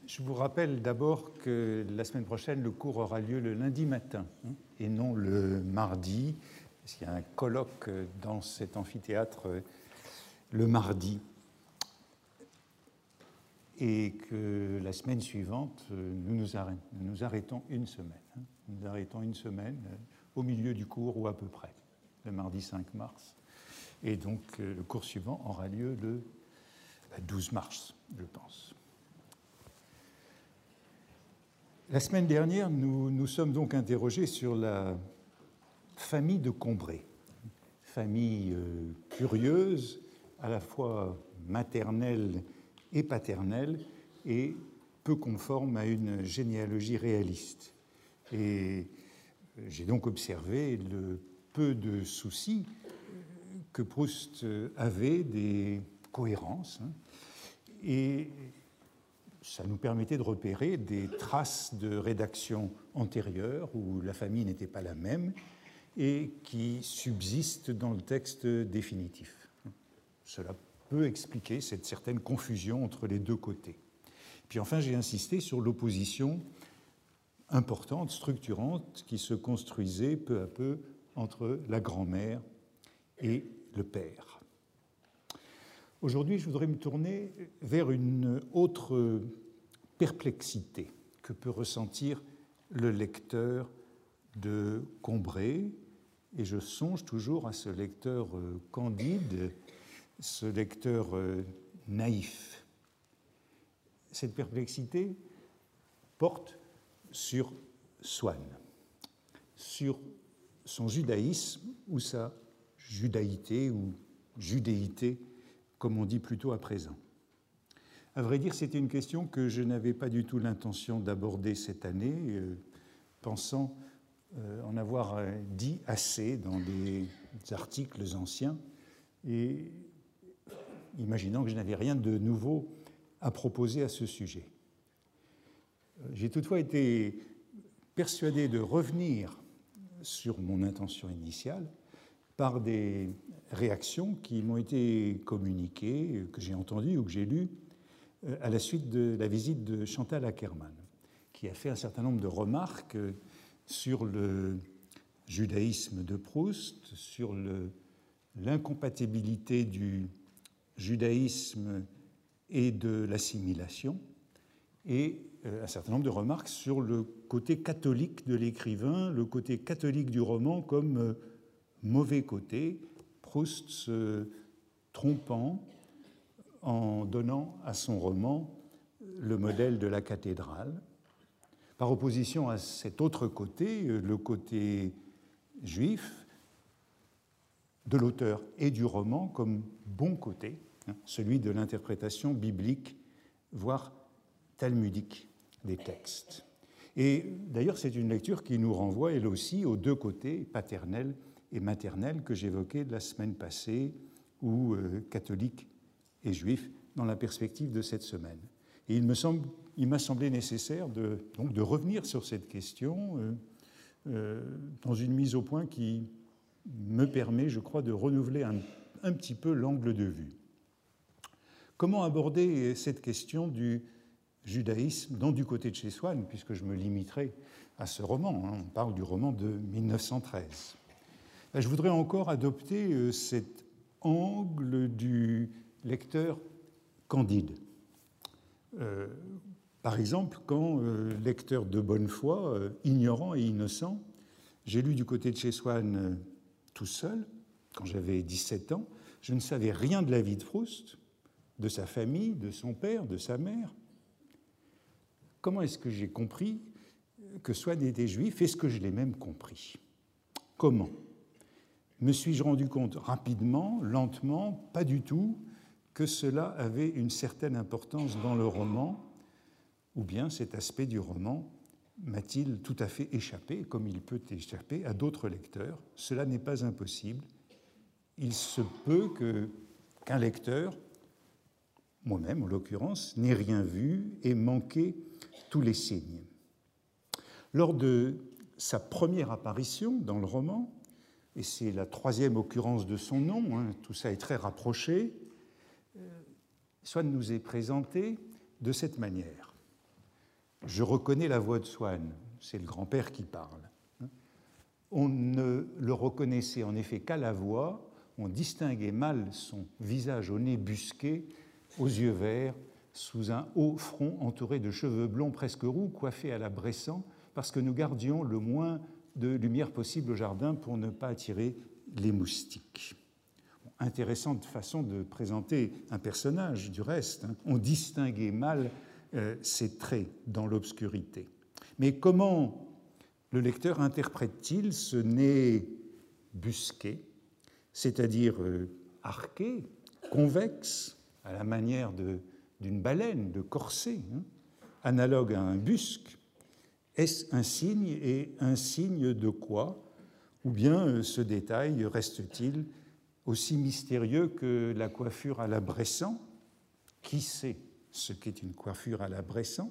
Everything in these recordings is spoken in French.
Je vous rappelle d'abord que la semaine prochaine, le cours aura lieu le lundi matin et non le mardi, parce qu'il y a un colloque dans cet amphithéâtre le mardi. Et que la semaine suivante, nous arrêtons une semaine. Nous arrêtons une semaine au milieu du cours ou à peu près, le mardi 5 mars. Et donc le cours suivant aura lieu le 12 mars, je pense. La semaine dernière, nous sommes donc interrogés sur la famille de Combray, famille curieuse, à la fois maternelle et paternelle, et peu conforme à une généalogie réaliste. Et j'ai donc observé le peu de soucis que Proust avait des cohérences, et ça nous permettait de repérer des traces de rédaction antérieure où la famille n'était pas la même et qui subsistent dans le texte définitif. Cela peut expliquer cette certaine confusion entre les deux côtés. Puis enfin, j'ai insisté sur l'opposition importante, structurante, qui se construisait peu à peu entre la grand-mère et le père. Aujourd'hui, je voudrais me tourner vers une autre perplexité que peut ressentir le lecteur de Combray, et je songe toujours à ce lecteur candide, ce lecteur naïf. Cette perplexité porte sur Swann, sur son judaïsme ou sa judaïté ou judéité, comme on dit plutôt à présent. À vrai dire, c'était une question que je n'avais pas du tout l'intention d'aborder cette année, pensant en avoir dit assez dans des articles anciens et imaginant que je n'avais rien de nouveau à proposer à ce sujet. J'ai toutefois été persuadé de revenir sur mon intention initiale par des réactions qui m'ont été communiquées, que j'ai entendues ou que j'ai lues à la suite de la visite de Chantal Akerman, qui a fait un certain nombre de remarques sur le judaïsme de Proust, sur l'incompatibilité du judaïsme et de l'assimilation, et un certain nombre de remarques sur le côté catholique de l'écrivain, le côté catholique du roman comme mauvais côté, Proust se trompant en donnant à son roman le modèle de la cathédrale, par opposition à cet autre côté, le côté juif de l'auteur et du roman comme bon côté, celui de l'interprétation biblique, voire talmudique des textes. Et d'ailleurs, c'est une lecture qui nous renvoie, elle aussi, aux deux côtés, paternel et maternel, que j'évoquais la semaine passée, ou catholique et juif, dans la perspective de cette semaine. Et il m'a semblé nécessaire donc de revenir sur cette question dans une mise au point qui me permet, je crois, de renouveler un petit peu l'angle de vue. Comment aborder cette question du judaïsme du côté de chez Swann, puisque je me limiterai à ce roman, on parle du roman de 1913. Je voudrais encore adopter cet angle du lecteur candide. Par exemple, quand lecteur de bonne foi, ignorant et innocent, j'ai lu du côté de chez Swann tout seul, quand j'avais 17 ans, je ne savais rien de la vie de Proust, de sa famille, de son père, de sa mère. Comment est-ce que j'ai compris que Swann était juif? Est-ce que je l'ai même compris? Comment? Me suis-je rendu compte rapidement, lentement, pas du tout, que cela avait une certaine importance dans le roman, ou bien cet aspect du roman m'a-t-il tout à fait échappé, comme il peut échapper à d'autres lecteurs? Cela n'est pas impossible. Il se peut qu'un lecteur, moi-même en l'occurrence, n'ait rien vu et manqué tous les signes. Lors de sa première apparition dans le roman, et c'est la troisième occurrence de son nom, tout ça est très rapproché, Swann nous est présenté de cette manière. Je reconnais la voix de Swann, c'est le grand-père qui parle. On ne le reconnaissait en effet qu'à la voix, on distinguait mal son visage au nez busqué, aux yeux verts, sous un haut front entouré de cheveux blonds presque roux, coiffés à la Bressan, parce que nous gardions le moins de lumière possible au jardin pour ne pas attirer les moustiques. Intéressante façon de présenter un personnage, du reste. On distinguait mal ses traits dans l'obscurité. Mais comment le lecteur interprète-t-il ce nez busqué, c'est-à-dire arqué, convexe, à la manière d'une baleine, de corset, analogue à un busc? Est-ce un signe, et un signe de quoi? Ou bien ce détail reste-t-il aussi mystérieux que la coiffure à la Bressan? Qui sait ce qu'est une coiffure à la Bressan?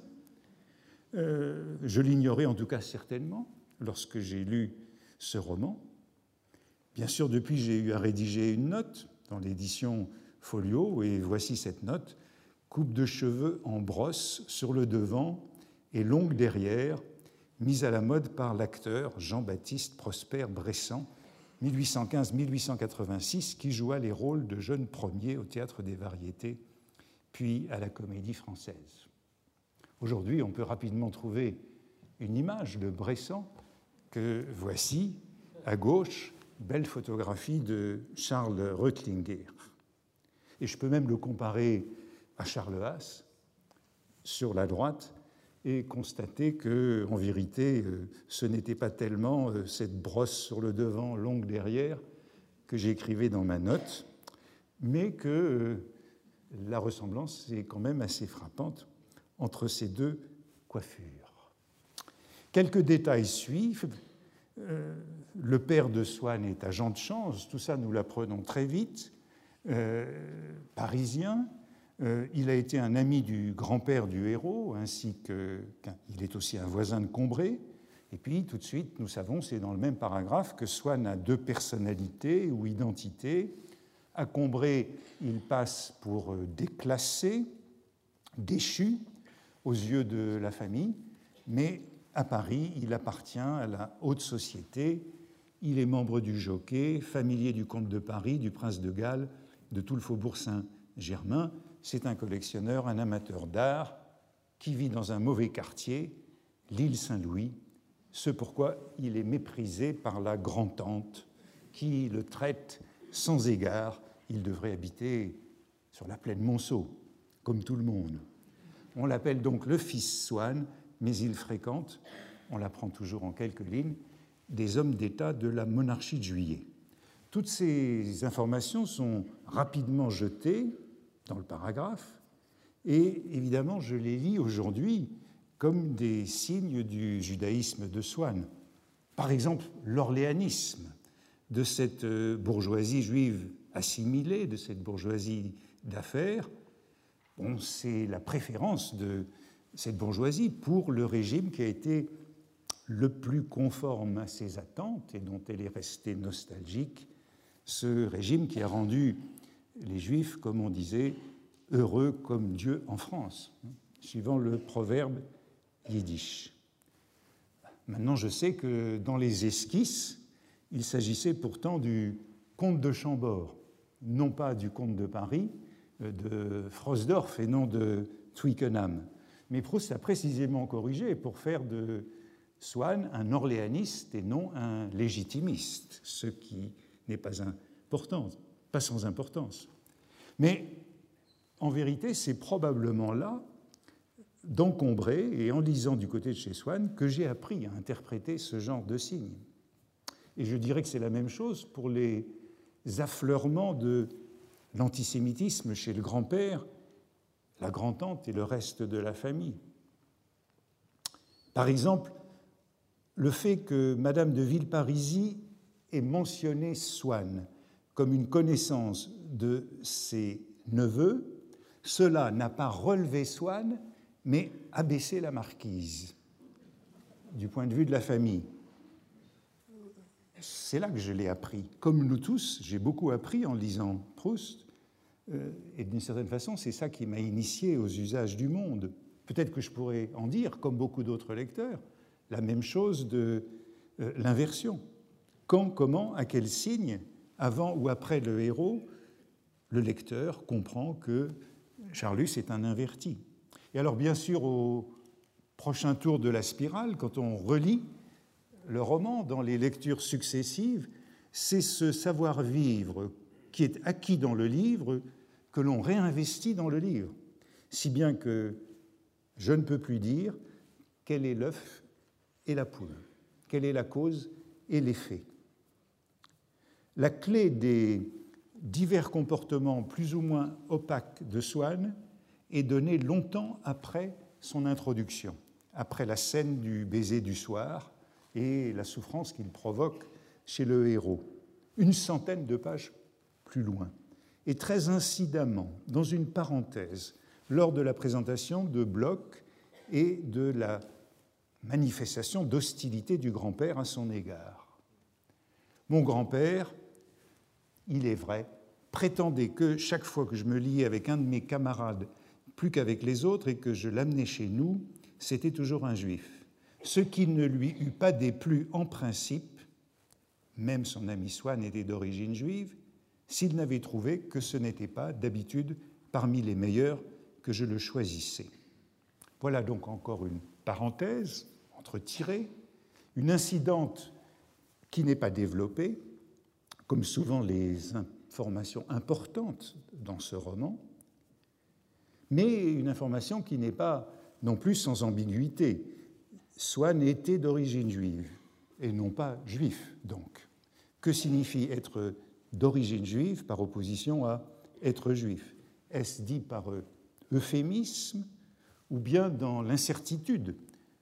Je l'ignorais en tout cas certainement lorsque j'ai lu ce roman. Bien sûr, depuis, j'ai eu à rédiger une note dans l'édition Folio, et voici cette note. Coupe de cheveux en brosse sur le devant et longue derrière, mise à la mode par l'acteur Jean-Baptiste Prosper Bressan, 1815-1886, qui joua les rôles de jeunes premiers au Théâtre des Variétés, puis à la Comédie Française. Aujourd'hui, on peut rapidement trouver une image de Bressan que voici, à gauche, belle photographie de Charles Reutlinger. Et je peux même le comparer à Charles Haas, sur la droite, et constater qu'en vérité, ce n'était pas tellement cette brosse sur le devant, longue derrière, que j'écrivais dans ma note, mais que la ressemblance est quand même assez frappante entre ces deux coiffures. Quelques détails suivent. Le père de Swann est agent de change, tout ça nous l'apprenons très vite, parisien. Il a été un ami du grand-père du héros, ainsi qu'il est aussi un voisin de Combray. Et puis, tout de suite, nous savons, c'est dans le même paragraphe, que Swann a deux personnalités ou identités. À Combray, il passe pour déclassé, déchu aux yeux de la famille, mais à Paris, il appartient à la haute société. Il est membre du Jockey, familier du comte de Paris, du prince de Galles, de tout le faubourg Saint-Germain. C'est un collectionneur, un amateur d'art qui vit dans un mauvais quartier, l'île Saint-Louis, ce pourquoi il est méprisé par la grand-tante qui le traite sans égard. Il devrait habiter sur la plaine Monceau, comme tout le monde. On l'appelle donc le fils Swann, mais il fréquente, on l'apprend toujours en quelques lignes, des hommes d'État de la monarchie de Juillet. Toutes ces informations sont rapidement jetées dans le paragraphe, et évidemment, je les lis aujourd'hui comme des signes du judaïsme de Swann. Par exemple, l'orléanisme de cette bourgeoisie juive assimilée, de cette bourgeoisie d'affaires. Bon, c'est la préférence de cette bourgeoisie pour le régime qui a été le plus conforme à ses attentes et dont elle est restée nostalgique, ce régime qui a rendu les Juifs, comme on disait, heureux comme Dieu en France, suivant le proverbe yiddish. Maintenant, je sais que dans les esquisses, il s'agissait pourtant du comte de Chambord, non pas du comte de Paris, de Frosdorf et non de Twickenham. Mais Proust a précisément corrigé pour faire de Swann un orléaniste et non un légitimiste, ce qui n'est pas important, pas sans importance. Mais en vérité, c'est probablement là, dans Combray et en lisant du côté de chez Swann, que j'ai appris à interpréter ce genre de signes. Et je dirais que c'est la même chose pour les affleurements de l'antisémitisme chez le grand-père, la grand-tante et le reste de la famille. Par exemple, le fait que Madame de Villeparisis ait mentionné Swann comme une connaissance de ses neveux, cela n'a pas relevé Swann, mais abaissé la marquise, du point de vue de la famille. C'est là que je l'ai appris. Comme nous tous, j'ai beaucoup appris en lisant Proust, et d'une certaine façon, c'est ça qui m'a initié aux usages du monde. Peut-être que je pourrais en dire, comme beaucoup d'autres lecteurs, la même chose de l'inversion. Quand, comment, à quel signe, avant ou après le héros, le lecteur comprend que Charlus est un inverti. Et alors, bien sûr, au prochain tour de la spirale, quand on relit le roman dans les lectures successives, c'est ce savoir-vivre qui est acquis dans le livre que l'on réinvestit dans le livre, si bien que je ne peux plus dire quel est l'œuf et la poule, quelle est la cause et l'effet. La clé des divers comportements plus ou moins opaques de Swann est donnée longtemps après son introduction, après la scène du baiser du soir et la souffrance qu'il provoque chez le héros, une centaine de pages plus loin, et très incidemment, dans une parenthèse, lors de la présentation de Bloch et de la manifestation d'hostilité du grand-père à son égard. Mon grand-père, il est vrai, prétendait que chaque fois que je me liais avec un de mes camarades plus qu'avec les autres et que je l'amenais chez nous, c'était toujours un juif. Ce qui ne lui eût pas déplu en principe, même son ami Swann était d'origine juive, s'il n'avait trouvé que ce n'était pas d'habitude parmi les meilleurs que je le choisissais. Voilà donc encore une parenthèse entre tirées, une incidente qui n'est pas développée, comme souvent les informations importantes dans ce roman, mais une information qui n'est pas non plus sans ambiguïté. Swann était d'origine juive, et non pas juif, donc. Que signifie être d'origine juive par opposition à être juif? Est-ce dit par euphémisme ou bien dans l'incertitude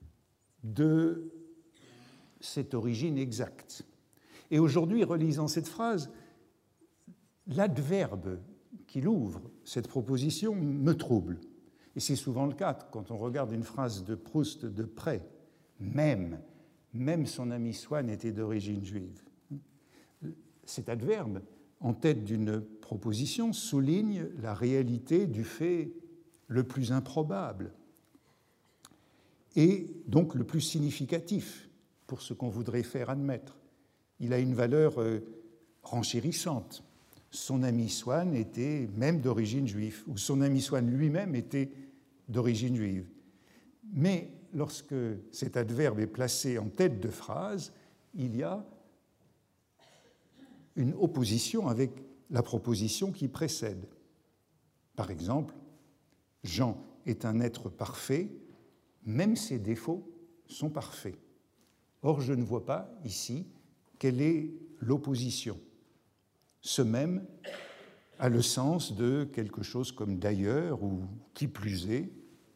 de cette origine exacte? Et aujourd'hui, relisant cette phrase, l'adverbe qu'il ouvre, cette proposition, me trouble. Et c'est souvent le cas quand on regarde une phrase de Proust de près. Même son ami Swann était d'origine juive. Cet adverbe, en tête d'une proposition, souligne la réalité du fait le plus improbable et donc le plus significatif pour ce qu'on voudrait faire admettre. Il a une valeur renchérissante. Son ami Swann était même d'origine juive, ou son ami Swann lui-même était d'origine juive. Mais lorsque cet adverbe est placé en tête de phrase, il y a une opposition avec la proposition qui précède. Par exemple, Jean est un être parfait, même ses défauts sont parfaits. Or, je ne vois pas ici quelle est l'opposition. Ce même a le sens de quelque chose comme d'ailleurs ou qui plus est,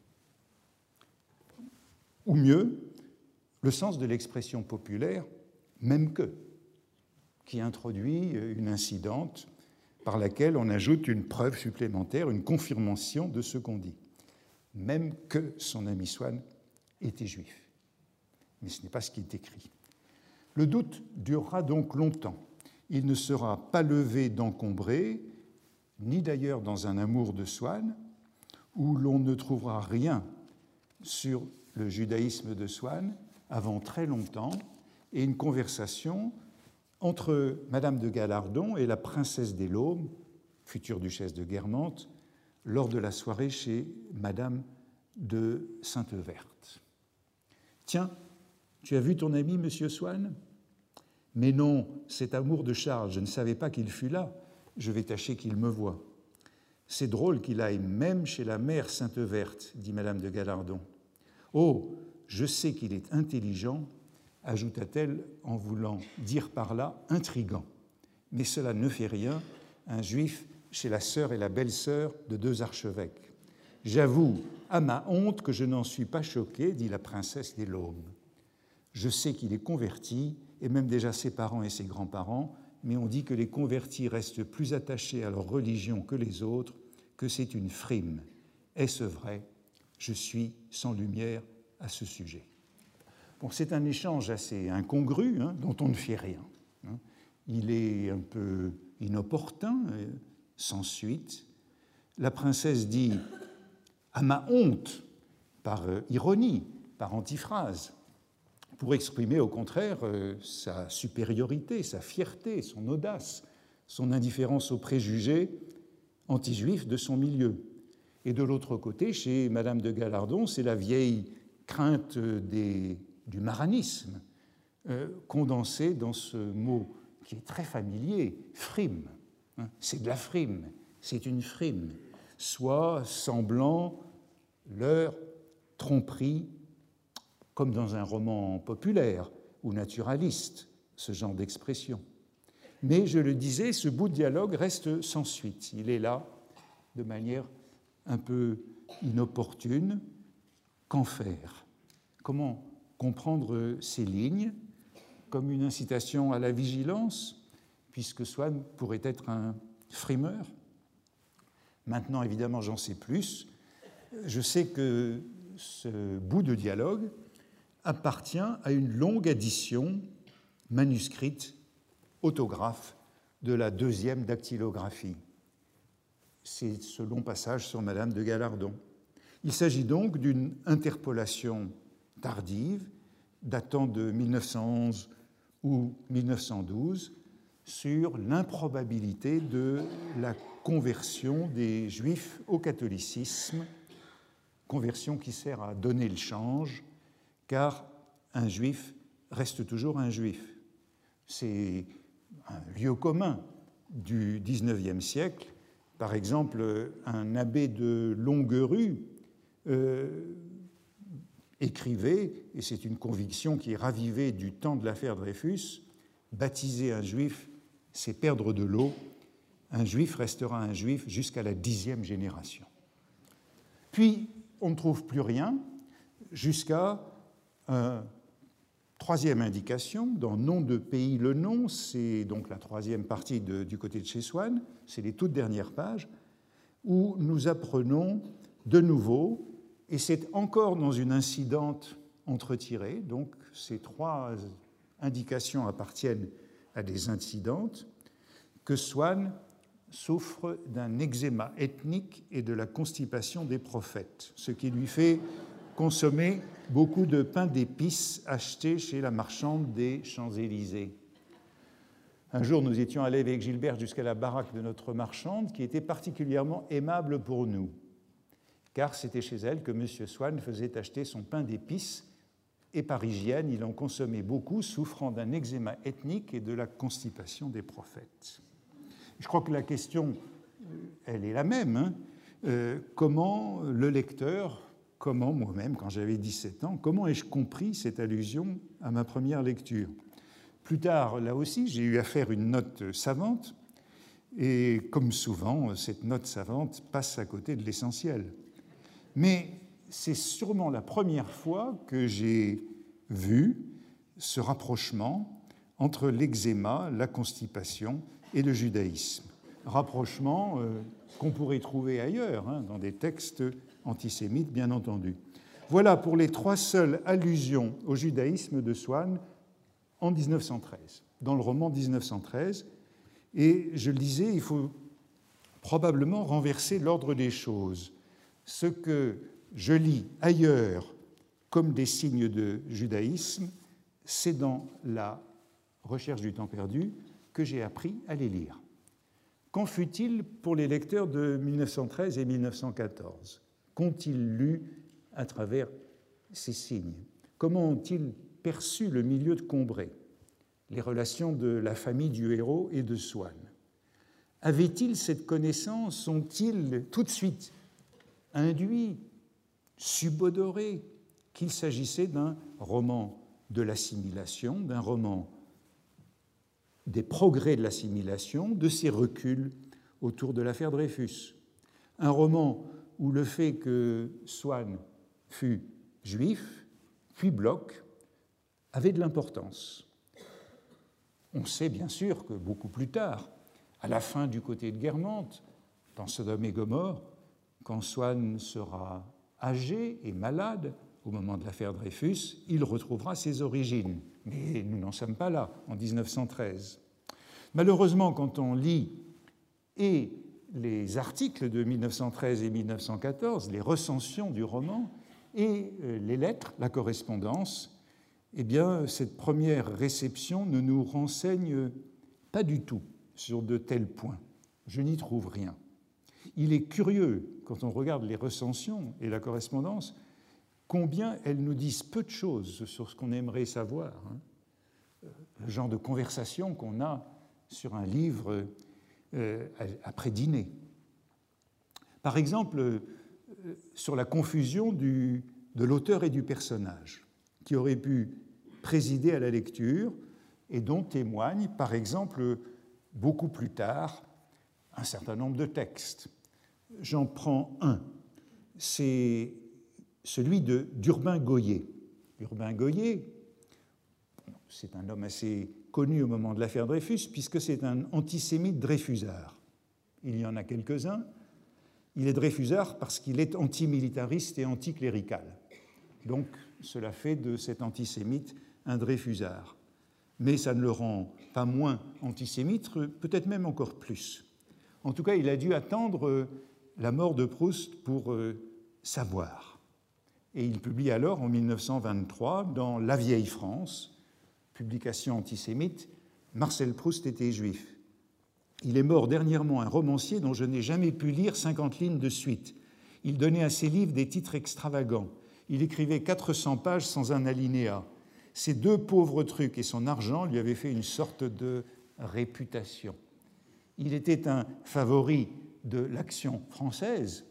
ou mieux, le sens de l'expression populaire même que, qui introduit une incidente par laquelle on ajoute une preuve supplémentaire, une confirmation de ce qu'on dit. Même que son ami Swann était juif. Mais ce n'est pas ce qui est écrit. Le doute durera donc longtemps. Il ne sera pas levé d'encombrer, ni d'ailleurs dans un amour de Swann, où l'on ne trouvera rien sur le judaïsme de Swann avant très longtemps, et une conversation entre Madame de Gallardon et la princesse des Laumes, future duchesse de Guermantes, lors de la soirée chez Madame de Sainte-Verte. « Tiens, tu as vu ton ami, Monsieur Swann ? Mais non, cet amour de Charles, je ne savais pas qu'il fût là. Je vais tâcher qu'il me voie. C'est drôle qu'il aille même chez la mère Sainte-Verte, dit Madame de Gallardon. Oh, je sais qu'il est intelligent, ajouta-t-elle en voulant dire par là intrigant. Mais cela ne fait rien, un juif chez la sœur et la belle-sœur de deux archevêques. J'avoue, à ma honte, que je n'en suis pas choquée, dit la princesse des Laumes. Je sais qu'il est converti, et même déjà ses parents et ses grands-parents, mais on dit que les convertis restent plus attachés à leur religion que les autres, que c'est une frime. Est-ce vrai? Je suis sans lumière à ce sujet. Bon, c'est un échange assez incongru, dont on ne fait rien. Il est un peu inopportun, sans suite. La princesse dit « À ma honte par ironie, par antiphrase, pour exprimer au contraire sa supériorité, sa fierté, son audace, son indifférence aux préjugés anti-juifs de son milieu. Et de l'autre côté, chez Madame de Gallardon, c'est la vieille crainte du maranisme, condensée dans ce mot qui est très familier, frime. C'est de la frime, c'est une frime, soit semblant leur tromperie, comme dans un roman populaire ou naturaliste, ce genre d'expression. Mais, je le disais, ce bout de dialogue reste sans suite. Il est là de manière un peu inopportune. Qu'en faire? Comment comprendre ces lignes comme une incitation à la vigilance, puisque Swann pourrait être un frimeur? Maintenant, évidemment, j'en sais plus. Je sais que ce bout de dialogue appartient à une longue édition manuscrite, autographe, de la deuxième dactylographie. C'est ce long passage sur Madame de Gallardon. Il s'agit donc d'une interpolation tardive, datant de 1911 ou 1912, sur l'improbabilité de la conversion des Juifs au catholicisme, conversion qui sert à donner le change, car un Juif reste toujours un Juif. C'est un lieu commun du XIXe siècle. Par exemple, un abbé de Longuerue écrivait, et c'est une conviction qui est ravivée du temps de l'affaire Dreyfus, baptiser un Juif, c'est perdre de l'eau. Un Juif restera un Juif jusqu'à la 10e génération. Puis, on ne trouve plus rien jusqu'à une troisième indication, dans Nom de pays le nom, c'est donc la troisième partie du côté de chez Swann, c'est les toutes dernières pages, où nous apprenons de nouveau, et c'est encore dans une incidente entretirée, donc ces trois indications appartiennent à des incidentes, que Swann souffre d'un eczéma ethnique et de la constipation des prophètes, ce qui lui fait consommer beaucoup de pain d'épices acheté chez la marchande des Champs-Élysées. Un jour, nous étions allés avec Gilbert jusqu'à la baraque de notre marchande, qui était particulièrement aimable pour nous, car c'était chez elle que M. Swann faisait acheter son pain d'épices, et par hygiène, il en consommait beaucoup, souffrant d'un eczéma ethnique et de la constipation des prophètes. Je crois que la question, elle est la même. Comment le lecteur, comment moi-même, quand j'avais 17 ans, comment ai-je compris cette allusion à ma première lecture? Plus tard, là aussi, j'ai eu à faire une note savante, et comme souvent, cette note savante passe à côté de l'essentiel. Mais c'est sûrement la première fois que j'ai vu ce rapprochement entre l'eczéma, la constipation et le judaïsme. Rapprochement qu'on pourrait trouver ailleurs, dans des textes antisémites, bien entendu. Voilà pour les trois seules allusions au judaïsme de Swann en 1913, dans le roman 1913. Et je le disais, il faut probablement renverser l'ordre des choses. Ce que je lis ailleurs comme des signes de judaïsme, c'est dans la recherche du temps perdu que j'ai appris à les lire. Qu'en fut-il pour les lecteurs de 1913 et 1914 ? Qu'ont-ils lu à travers ces signes ? Comment ont-ils perçu le milieu de Combray, les relations de la famille du héros et de Swann? Avaient-ils cette connaissance? Sont-ils tout de suite induits, subodorés, qu'il s'agissait d'un roman de l'assimilation, d'un roman des progrès de l'assimilation, de ses reculs autour de l'affaire Dreyfus? Un roman où le fait que Swann fût juif, puis Bloch, avait de l'importance. On sait bien sûr que beaucoup plus tard, à la fin du côté de Guermantes, dans Sodome et Gomorrhe, quand Swann sera âgé et malade au moment de l'affaire Dreyfus, il retrouvera ses origines. Mais nous n'en sommes pas là, en 1913. Malheureusement, quand on lit les articles de 1913 et 1914, les recensions du roman, Et les lettres, la correspondance, eh bien, cette première réception ne nous renseigne pas du tout sur de tels points. Je n'y trouve rien. Il est curieux, quand on regarde les recensions et la correspondance, combien elles nous disent peu de choses sur ce qu'on aimerait savoir. Le genre de conversation qu'on a sur un livre après dîner. Par exemple, sur la confusion de l'auteur et du personnage, qui aurait pu présider à la lecture et dont témoignent, par exemple, beaucoup plus tard, un certain nombre de textes. J'en prends un, c'est celui d'Urbain Goyer. Urbain Goyer, c'est un homme assez connu au moment de l'affaire Dreyfus, puisque c'est un antisémite dreyfusard. Il y en a quelques-uns. Il est dreyfusard parce qu'il est antimilitariste et anticlérical. Donc, cela fait de cet antisémite un dreyfusard. Mais ça ne le rend pas moins antisémite, peut-être même encore plus. En tout cas, il a dû attendre la mort de Proust pour savoir. Et il publie alors, en 1923, dans La Vieille France, publication antisémite, Marcel Proust était juif. Il est mort dernièrement un romancier dont je n'ai jamais pu lire 50 lignes de suite. Il donnait à ses livres des titres extravagants. Il écrivait 400 pages sans un alinéa. Ces deux pauvres trucs et son argent lui avaient fait une sorte de réputation. Il était un favori de l'Action française.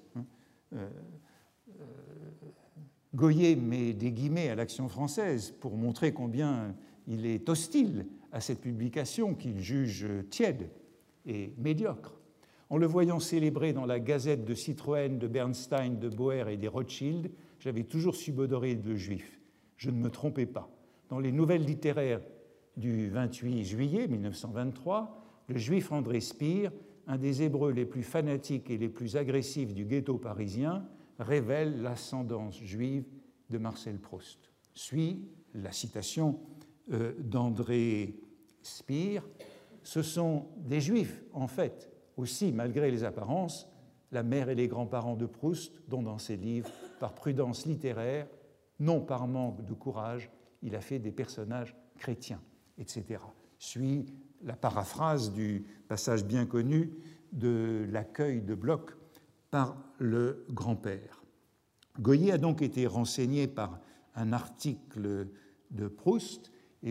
Goyer met des guillemets à l'Action française pour montrer combien il est hostile à cette publication qu'il juge tiède et médiocre. En le voyant célébrer dans la Gazette de Citroën, de Bernstein, de Boer et des Rothschild, j'avais toujours subodoré de juif. Je ne me trompais pas. Dans les nouvelles littéraires du 28 juillet 1923, le juif André Spire, un des Hébreux les plus fanatiques et les plus agressifs du ghetto parisien, révèle l'ascendance juive de Marcel Proust. Suit la citation d'André Spire. Ce sont des juifs, en fait, aussi, malgré les apparences, la mère et les grands-parents de Proust, dont dans ses livres, par prudence littéraire, non par manque de courage, il a fait des personnages chrétiens, etc. Suit la paraphrase du passage bien connu de l'accueil de Bloch par le grand-père. Goyer a donc été renseigné par un article de Proust,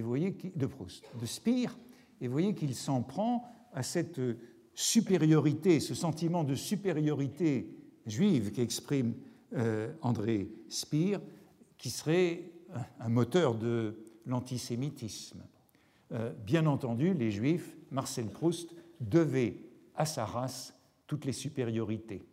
de Spire, et vous voyez qu'il s'en prend à cette supériorité, ce sentiment de supériorité juive qu'exprime André Spire, qui serait un moteur de l'antisémitisme. Bien entendu, les Juifs, Marcel Proust, devaient à sa race toutes les supériorités.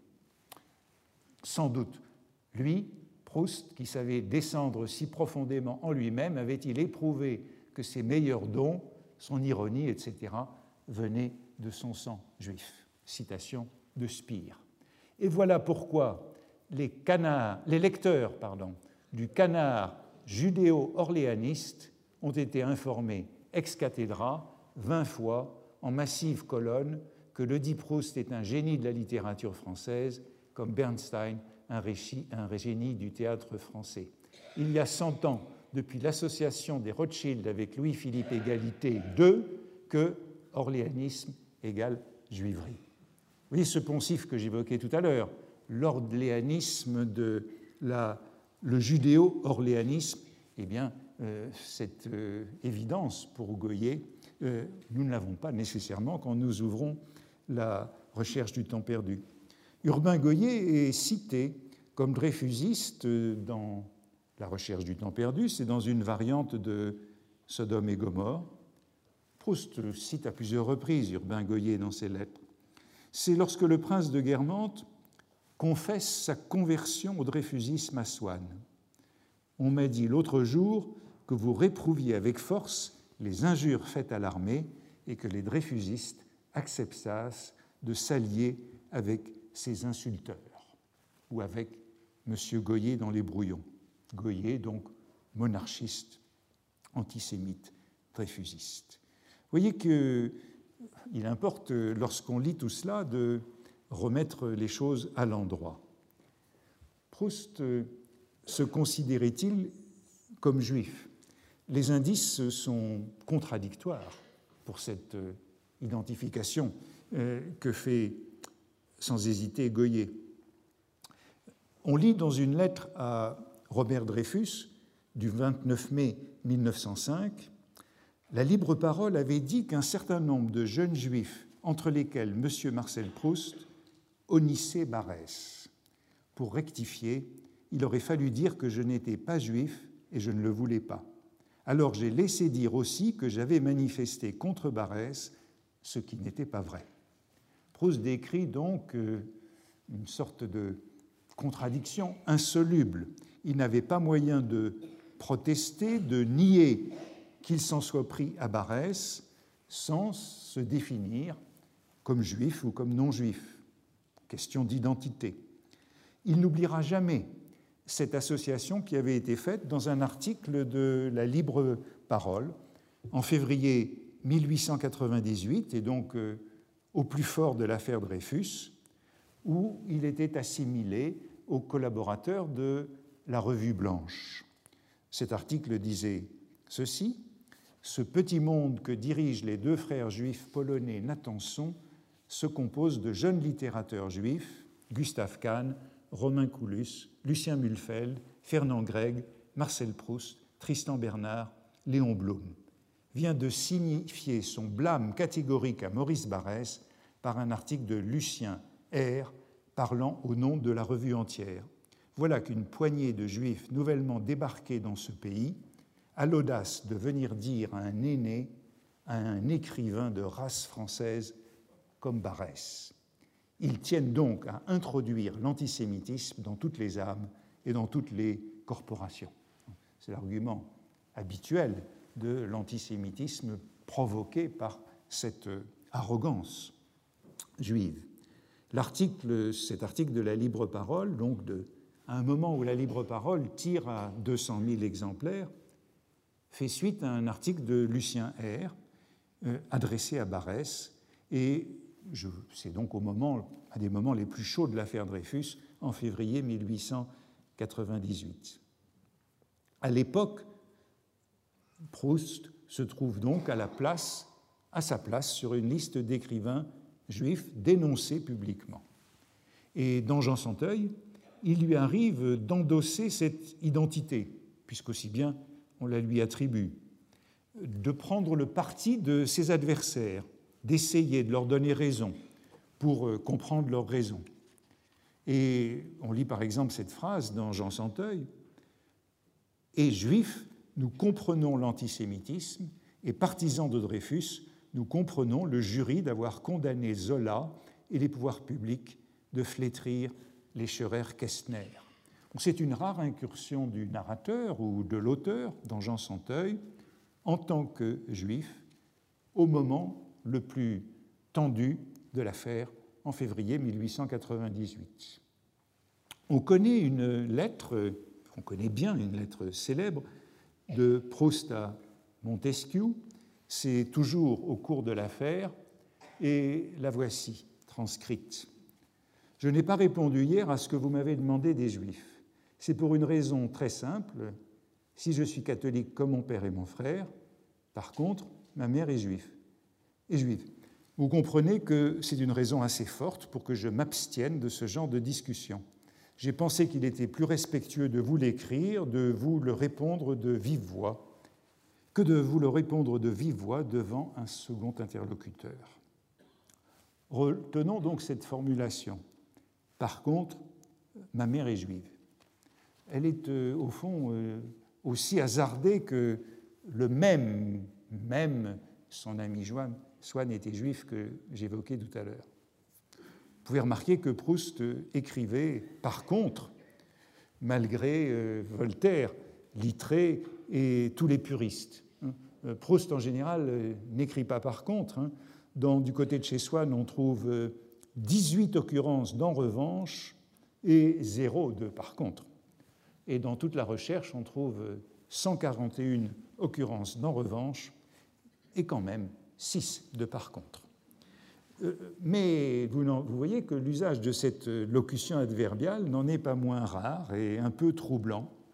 Sans doute, lui, Proust, qui savait descendre si profondément en lui-même, avait-il éprouvé que ses meilleurs dons, son ironie, etc., venaient de son sang juif. Citation de Spire. Et voilà pourquoi les lecteurs du Canard judéo-orléaniste ont été informés ex cathedra 20 fois en massive colonne que ledit Proust est un génie de la littérature française, comme Bernstein un génie du théâtre français. Il y a 100 ans, depuis l'association des Rothschild avec Louis-Philippe Égalité II, que orléanisme égale juiverie. Vous voyez ce poncif que j'évoquais tout à l'heure, l'orléanisme le judéo-orléanisme, eh bien, cette évidence pour Goyer, nous ne l'avons pas nécessairement quand nous ouvrons la recherche du temps perdu. Urbain Goyer est cité comme dreyfusiste dans la recherche du temps perdu, c'est dans une variante de Sodome et Gomorrhe. Proust cite à plusieurs reprises Urbain Goyer dans ses lettres. C'est lorsque le prince de Guermantes confesse sa conversion au dreyfusisme à Swann. On m'a dit l'autre jour que vous réprouviez avec force les injures faites à l'armée et que les dreyfusistes acceptassent de s'allier avec ces insulteurs, ou avec M. Goyer dans les brouillons. Goyer, donc monarchiste, antisémite, dreyfusiste. Vous voyez qu'il importe, lorsqu'on lit tout cela, de remettre les choses à l'endroit. Proust se considérait-il comme juif? Les indices sont contradictoires pour cette identification que fait sans hésiter Goyer. On lit dans une lettre à Robert Dreyfus du 29 mai 1905, la Libre Parole avait dit qu'un certain nombre de jeunes juifs, entre lesquels M. Marcel Proust, honnissaient Barrès. Pour rectifier, il aurait fallu dire que je n'étais pas juif et je ne le voulais pas. Alors j'ai laissé dire aussi que j'avais manifesté contre Barrès, ce qui n'était pas vrai. Proust décrit donc une sorte de contradiction insoluble. Il n'avait pas moyen de protester, de nier qu'il s'en soit pris à Barrès sans se définir comme juif ou comme non-juif. Question d'identité. Il n'oubliera jamais cette association qui avait été faite dans un article de la Libre Parole en février 1898, et donc au plus fort de l'affaire Dreyfus, où il était assimilé aux collaborateurs de la Revue Blanche. Cet article disait ceci: « Ce petit monde que dirigent les deux frères juifs polonais Natanson se compose de jeunes littérateurs juifs, Gustave Kahn, Romain Coulus, Lucien Mulfeld, Fernand Gregg, Marcel Proust, Tristan Bernard, Léon Blum, vient de signifier son blâme catégorique à Maurice Barrès par un article de Lucien R. parlant au nom de la revue entière. Voilà qu'une poignée de juifs nouvellement débarqués dans ce pays a l'audace de venir dire à un aîné, à un écrivain de race française comme Barrès. Ils tiennent donc à introduire l'antisémitisme dans toutes les âmes et dans toutes les corporations. » C'est l'argument habituel de l'antisémitisme provoqué par cette arrogance juive. Cet article de la Libre Parole, donc à un moment où la Libre Parole tire à 200 000 exemplaires, fait suite à un article de Lucien R. Adressé à Barrès, et c'est donc à des moments les plus chauds de l'affaire Dreyfus, en février 1898. À l'époque, Proust se trouve donc à sa place sur une liste d'écrivains juifs dénoncés publiquement. Et dans Jean Santeuil, il lui arrive d'endosser cette identité, puisqu'aussi bien on la lui attribue, de prendre le parti de ses adversaires, d'essayer de leur donner raison pour comprendre leurs raisons. Et on lit par exemple cette phrase dans Jean Santeuil: « Et juifs, nous comprenons l'antisémitisme, et partisans de Dreyfus, nous comprenons le jury d'avoir condamné Zola et les pouvoirs publics de flétrir les Scherer-Kestner. » C'est une rare incursion du narrateur ou de l'auteur dans Jean Santeuil en tant que juif au moment le plus tendu de l'affaire en février 1898. On connaît bien une lettre célèbre de Proust à Montesquieu, c'est toujours au cours de l'affaire, et la voici, transcrite. « Je n'ai pas répondu hier à ce que vous m'avez demandé des Juifs. C'est pour une raison très simple. Si je suis catholique comme mon père et mon frère, par contre, ma mère est juive. Vous comprenez que c'est une raison assez forte pour que je m'abstienne de ce genre de discussion. J'ai pensé qu'il était plus respectueux de vous l'écrire, de vous le répondre de vive voix, que de vous le répondre de vive voix devant un second interlocuteur. » Retenons donc cette formulation. Par contre, ma mère est juive. Elle est au fond aussi hasardée que le même son ami Swann était juif que j'évoquais tout à l'heure. Vous pouvez remarquer que Proust écrivait par contre, malgré Voltaire, Littré et tous les puristes. Proust, en général, n'écrit pas par contre. Du côté de chez Swann, on trouve 18 occurrences d'en revanche et 0 de par contre. Et dans toute la recherche, on trouve 141 occurrences d'en revanche et quand même 6 de par contre. Mais vous voyez que l'usage de cette locution adverbiale n'en est pas moins rare et un peu troublant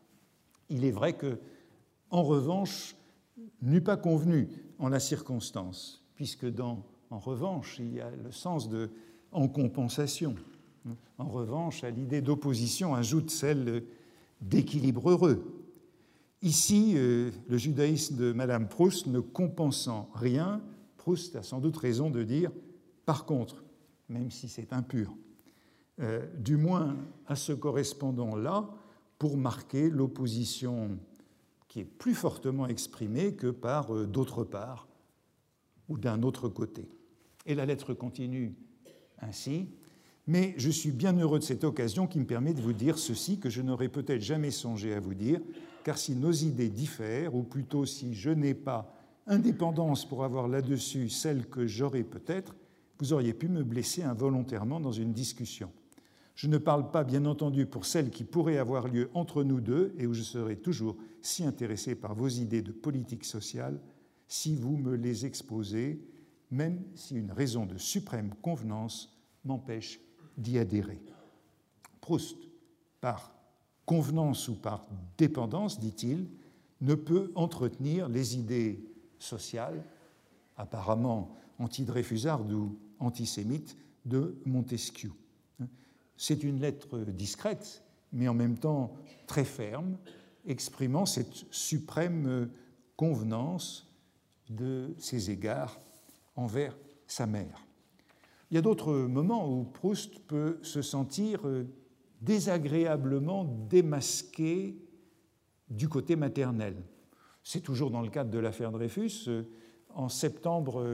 Il est vrai que, en revanche, n'eût pas convenu en la circonstance, puisque en revanche, il y a le sens de en compensation. En revanche, à l'idée d'opposition ajoute celle d'équilibre heureux. Ici, le judaïsme de Madame Proust ne compensant rien, Proust a sans doute raison de dire « par contre », même si c'est impur, du moins à ce correspondant-là, pour marquer l'opposition qui est plus fortement exprimée que par d'autre part ou d'un autre côté. Et la lettre continue ainsi. Mais je suis bien heureux de cette occasion qui me permet de vous dire ceci que je n'aurais peut-être jamais songé à vous dire, car si nos idées diffèrent, ou plutôt si je n'ai pas indépendance pour avoir là-dessus celle que j'aurais peut-être, vous auriez pu me blesser involontairement dans une discussion. Je ne parle pas, bien entendu, pour celle qui pourrait avoir lieu entre nous deux et où je serais toujours si intéressé par vos idées de politique sociale si vous me les exposez, même si une raison de suprême convenance m'empêche d'y adhérer. Proust, par convenance ou par dépendance, dit-il, ne peut entretenir les idées sociales, apparemment antidreyfusardes ou antisémites, de Montesquieu. C'est une lettre discrète, mais en même temps très ferme, exprimant cette suprême convenance de ses égards envers sa mère. Il y a d'autres moments où Proust peut se sentir désagréablement démasqué du côté maternel. C'est toujours dans le cadre de l'affaire Dreyfus. En septembre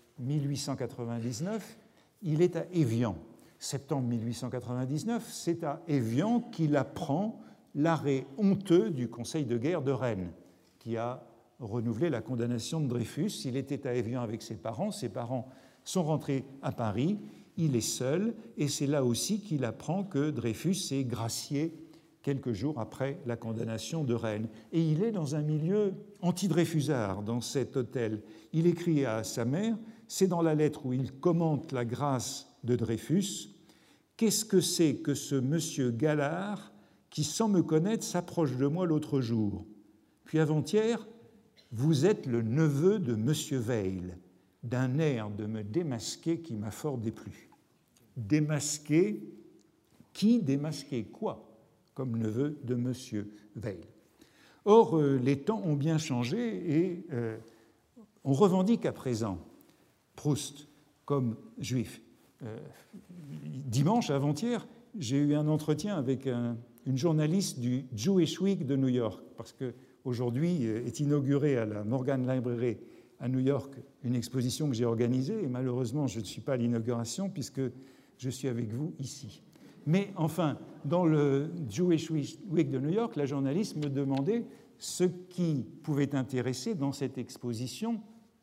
1899, il est à Évian. Septembre 1899, c'est à Évian qu'il apprend l'arrêt honteux du Conseil de guerre de Rennes, qui a renouvelé la condamnation de Dreyfus. Il était à Évian avec ses parents sont rentrés à Paris, il est seul, et c'est là aussi qu'il apprend que Dreyfus est gracié quelques jours après la condamnation de Rennes. Et il est dans un milieu anti-dreyfusard dans cet hôtel. Il écrit à sa mère, c'est dans la lettre où il commente la grâce de Dreyfus, « Qu'est-ce que c'est que ce monsieur Galard qui, sans me connaître, s'approche de moi l'autre jour? Puis avant-hier, vous êtes le neveu de monsieur Veil, d'un air de me démasquer qui m'a fort déplu. » Démasquer, qui démasquer quoi, comme neveu de monsieur Veil. Or, les temps ont bien changé et on revendique à présent Proust comme juif. Dimanche, avant-hier, j'ai eu un entretien avec une journaliste du Jewish Week de New York, parce qu'aujourd'hui est inaugurée à la Morgan Library à New York une exposition que j'ai organisée, et malheureusement, je ne suis pas à l'inauguration puisque je suis avec vous ici. Mais enfin, dans le Jewish Week de New York, la journaliste me demandait ce qui pouvait intéresser dans cette exposition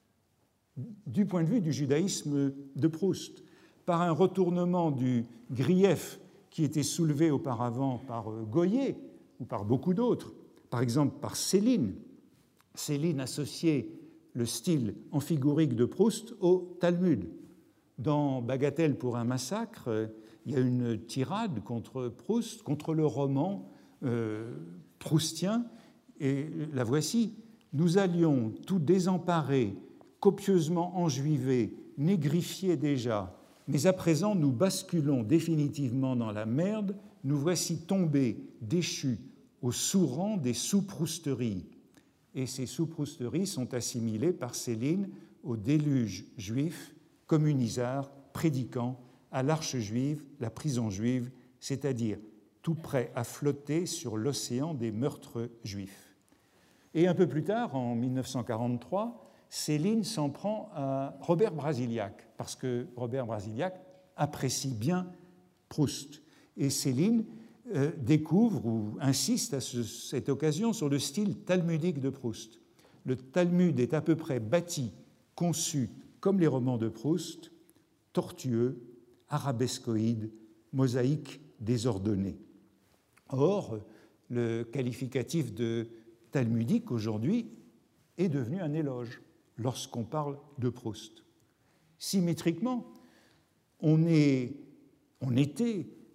du point de vue du judaïsme de Proust, par un retournement du grief qui était soulevé auparavant par Goyer ou par beaucoup d'autres, par exemple par Céline. Céline associait le style amphigorique de Proust au Talmud. Dans Bagatelle pour un massacre, il y a une tirade contre Proust, contre le roman proustien, et la voici. « Nous allions tout désemparés, copieusement enjuivés, négrifiés déjà, mais à présent nous basculons définitivement dans la merde, nous voici tombés, déchus, au sous-rang des sous-prousteries. » Et ces sous-prousteries sont assimilées par Céline au déluge juif, communisard, prédiquant à l'arche juive, la prison juive, c'est-à-dire tout prêt à flotter sur l'océan des meurtres juifs. Et un peu plus tard, en 1943, Céline s'en prend à Robert Brasillach, parce que Robert Brasillach apprécie bien Proust. Et Céline découvre ou insiste à cette occasion sur le style talmudique de Proust. Le Talmud est à peu près bâti, conçu comme les romans de Proust, tortueux, arabescoïde, mosaïque désordonnée. Or, le qualificatif de talmudique aujourd'hui est devenu un éloge lorsqu'on parle de Proust. Symétriquement, on était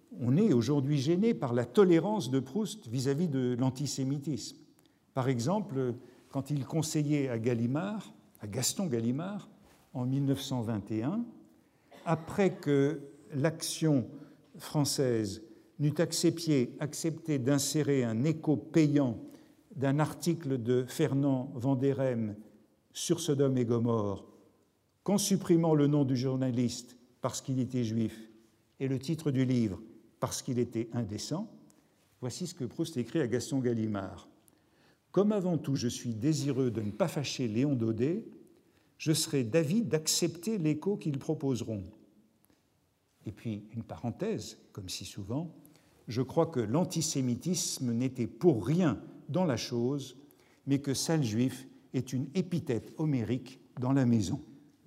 on est aujourd'hui gêné par la tolérance de Proust vis-à-vis de l'antisémitisme. Par exemple, quand il conseillait à Gallimard, à Gaston Gallimard, en 1921, après que l'Action française n'eut accepté d'insérer un écho payant d'un article de Fernand Vanderhem sur Sodome et Gomorrhe, qu'en supprimant le nom du journaliste parce qu'il était juif et le titre du livre parce qu'il était indécent, voici ce que Proust écrit à Gaston Gallimard. « Comme avant tout je suis désireux de ne pas fâcher Léon Daudet, je serai d'avis d'accepter l'écho qu'ils proposeront. » Et puis une parenthèse, comme si souvent, je crois que l'antisémitisme n'était pour rien dans la chose, mais que sale juif est une épithète homérique dans la maison.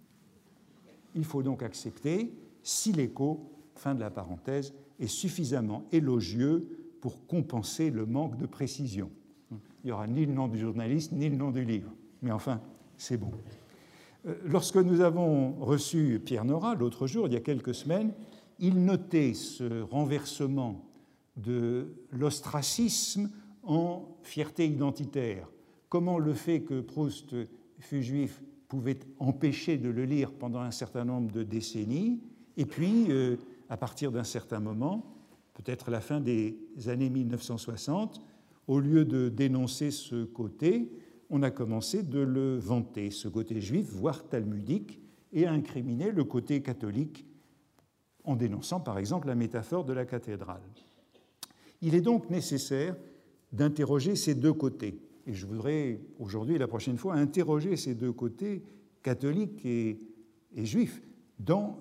Il faut donc accepter si l'écho, fin de la parenthèse, est suffisamment élogieux pour compenser le manque de précision. Il n'y aura ni le nom du journaliste, ni le nom du livre. Mais enfin, c'est bon. Lorsque nous avons reçu Pierre Nora l'autre jour, il y a quelques semaines, il notait ce renversement de l'ostracisme en fierté identitaire. Comment le fait que Proust fût juif pouvait empêcher de le lire pendant un certain nombre de décennies, et puis, à partir d'un certain moment, peut-être la fin des années 1960, au lieu de dénoncer ce côté, on a commencé de le vanter, ce côté juif, voire talmudique, et à incriminer le côté catholique en dénonçant par exemple la métaphore de la cathédrale. Il est donc nécessaire d'interroger ces deux côtés. Et je voudrais aujourd'hui et la prochaine fois interroger ces deux côtés, catholiques et juifs, dans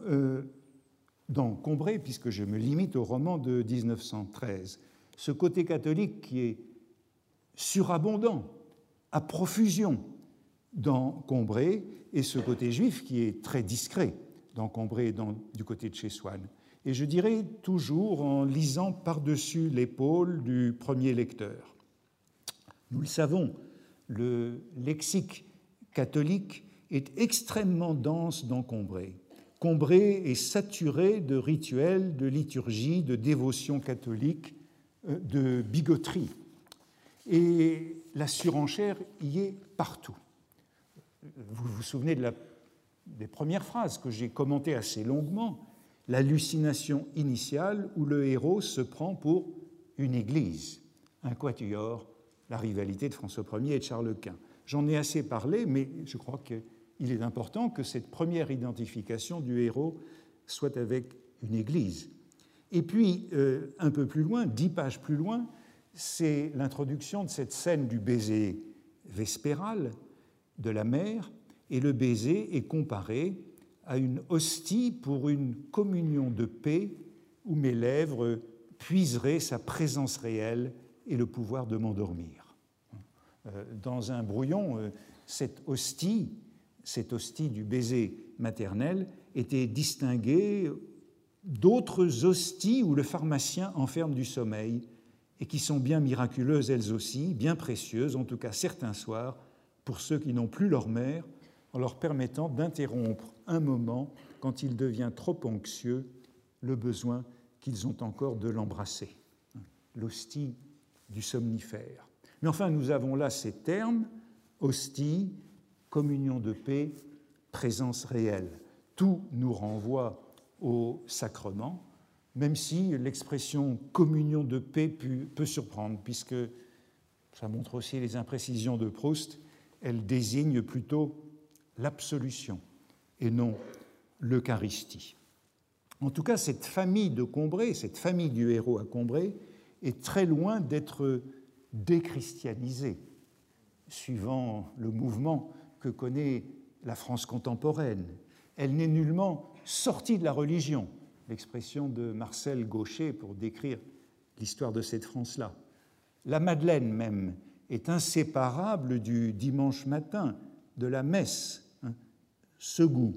Combray, puisque je me limite au roman de 1913. Ce côté catholique qui est surabondant, à profusion dans Combray, et ce côté juif qui est très discret dans Combray et du côté de chez Swann. Et je dirais toujours en lisant par-dessus l'épaule du premier lecteur. Nous le savons, le lexique catholique est extrêmement dense dans Combray. Combray est saturé de rituels, de liturgie, de dévotion catholique, de bigoterie. Et la surenchère y est partout. Vous vous souvenez des premières phrases que j'ai commentées assez longuement, l'hallucination initiale où le héros se prend pour une église, un quatuor, la rivalité de François Ier et de Charles Quint. J'en ai assez parlé, mais je crois qu'il est important que cette première identification du héros soit avec une église. Et puis, un peu plus loin, 10 pages plus loin, c'est l'introduction de cette scène du baiser vespéral de la mère, et le baiser est comparé à une hostie pour une communion de paix où mes lèvres puiseraient sa présence réelle et le pouvoir de m'endormir. Dans un brouillon, cette hostie du baiser maternel était distinguée d'autres hosties où le pharmacien enferme du sommeil et qui sont bien miraculeuses elles aussi, bien précieuses, en tout cas certains soirs, pour ceux qui n'ont plus leur mère, en leur permettant d'interrompre un moment, quand il devient trop anxieux, le besoin qu'ils ont encore de l'embrasser. L'hostie du somnifère. Mais enfin, nous avons là ces termes, hostie, communion de paix, présence réelle. Tout nous renvoie au sacrement, même si l'expression communion de paix peut surprendre, puisque ça montre aussi les imprécisions de Proust, elle désigne plutôt l'absolution et non l'Eucharistie. En tout cas, cette famille de Combray, cette famille du héros à Combray, est très loin d'être déchristianisée, suivant le mouvement que connaît la France contemporaine. Elle n'est nullement sortie de la religion, l'expression de Marcel Gauchet pour décrire l'histoire de cette France-là. La Madeleine même est inséparable du dimanche matin, de la messe, ce goût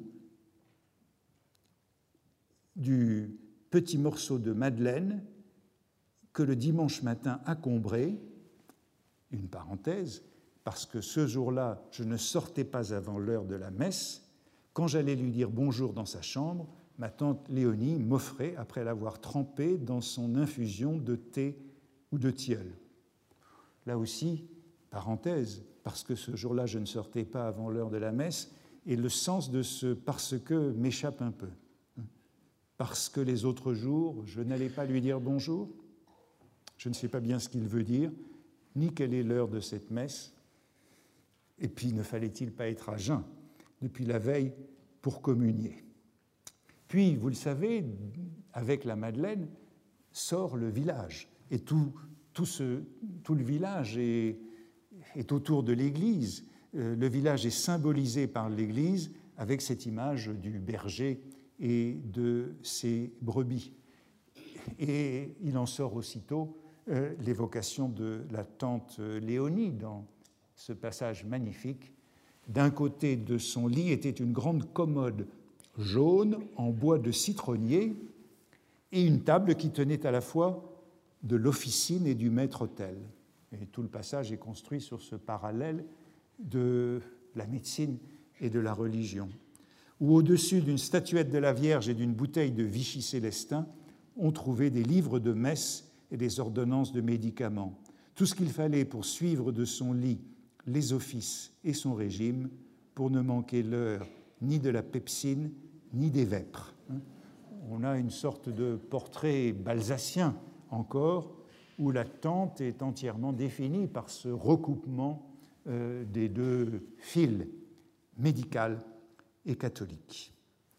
du petit morceau de madeleine que le dimanche matin à Combray, une parenthèse, parce que ce jour-là, je ne sortais pas avant l'heure de la messe, quand j'allais lui dire bonjour dans sa chambre, ma tante Léonie m'offrait après l'avoir trempé dans son infusion de thé ou de tilleul. Là aussi, parenthèse, parce que ce jour-là, je ne sortais pas avant l'heure de la messe, et le sens de ce « parce que » m'échappe un peu. Parce que les autres jours, je n'allais pas lui dire bonjour. Je ne sais pas bien ce qu'il veut dire, ni quelle est l'heure de cette messe. Et puis, ne fallait-il pas être à jeun depuis la veille pour communier? Puis, vous le savez, avec la Madeleine, sort le village. Et tout le village est autour de l'église. Le village est symbolisé par l'église avec cette image du berger et de ses brebis. Et il en sort aussitôt l'évocation de la tante Léonie dans ce passage magnifique. D'un côté de son lit était une grande commode jaune en bois de citronnier et une table qui tenait à la fois de l'officine et du maître-autel. Et tout le passage est construit sur ce parallèle de la médecine et de la religion. Où au-dessus d'une statuette de la Vierge et d'une bouteille de Vichy Célestin, on trouvait des livres de messe et des ordonnances de médicaments. Tout ce qu'il fallait pour suivre de son lit les offices et son régime, pour ne manquer l'heure ni de la pepsine, ni des vêpres. On a une sorte de portrait balsacien encore, où la tante est entièrement définie par ce recoupement des deux fils, médical et catholique.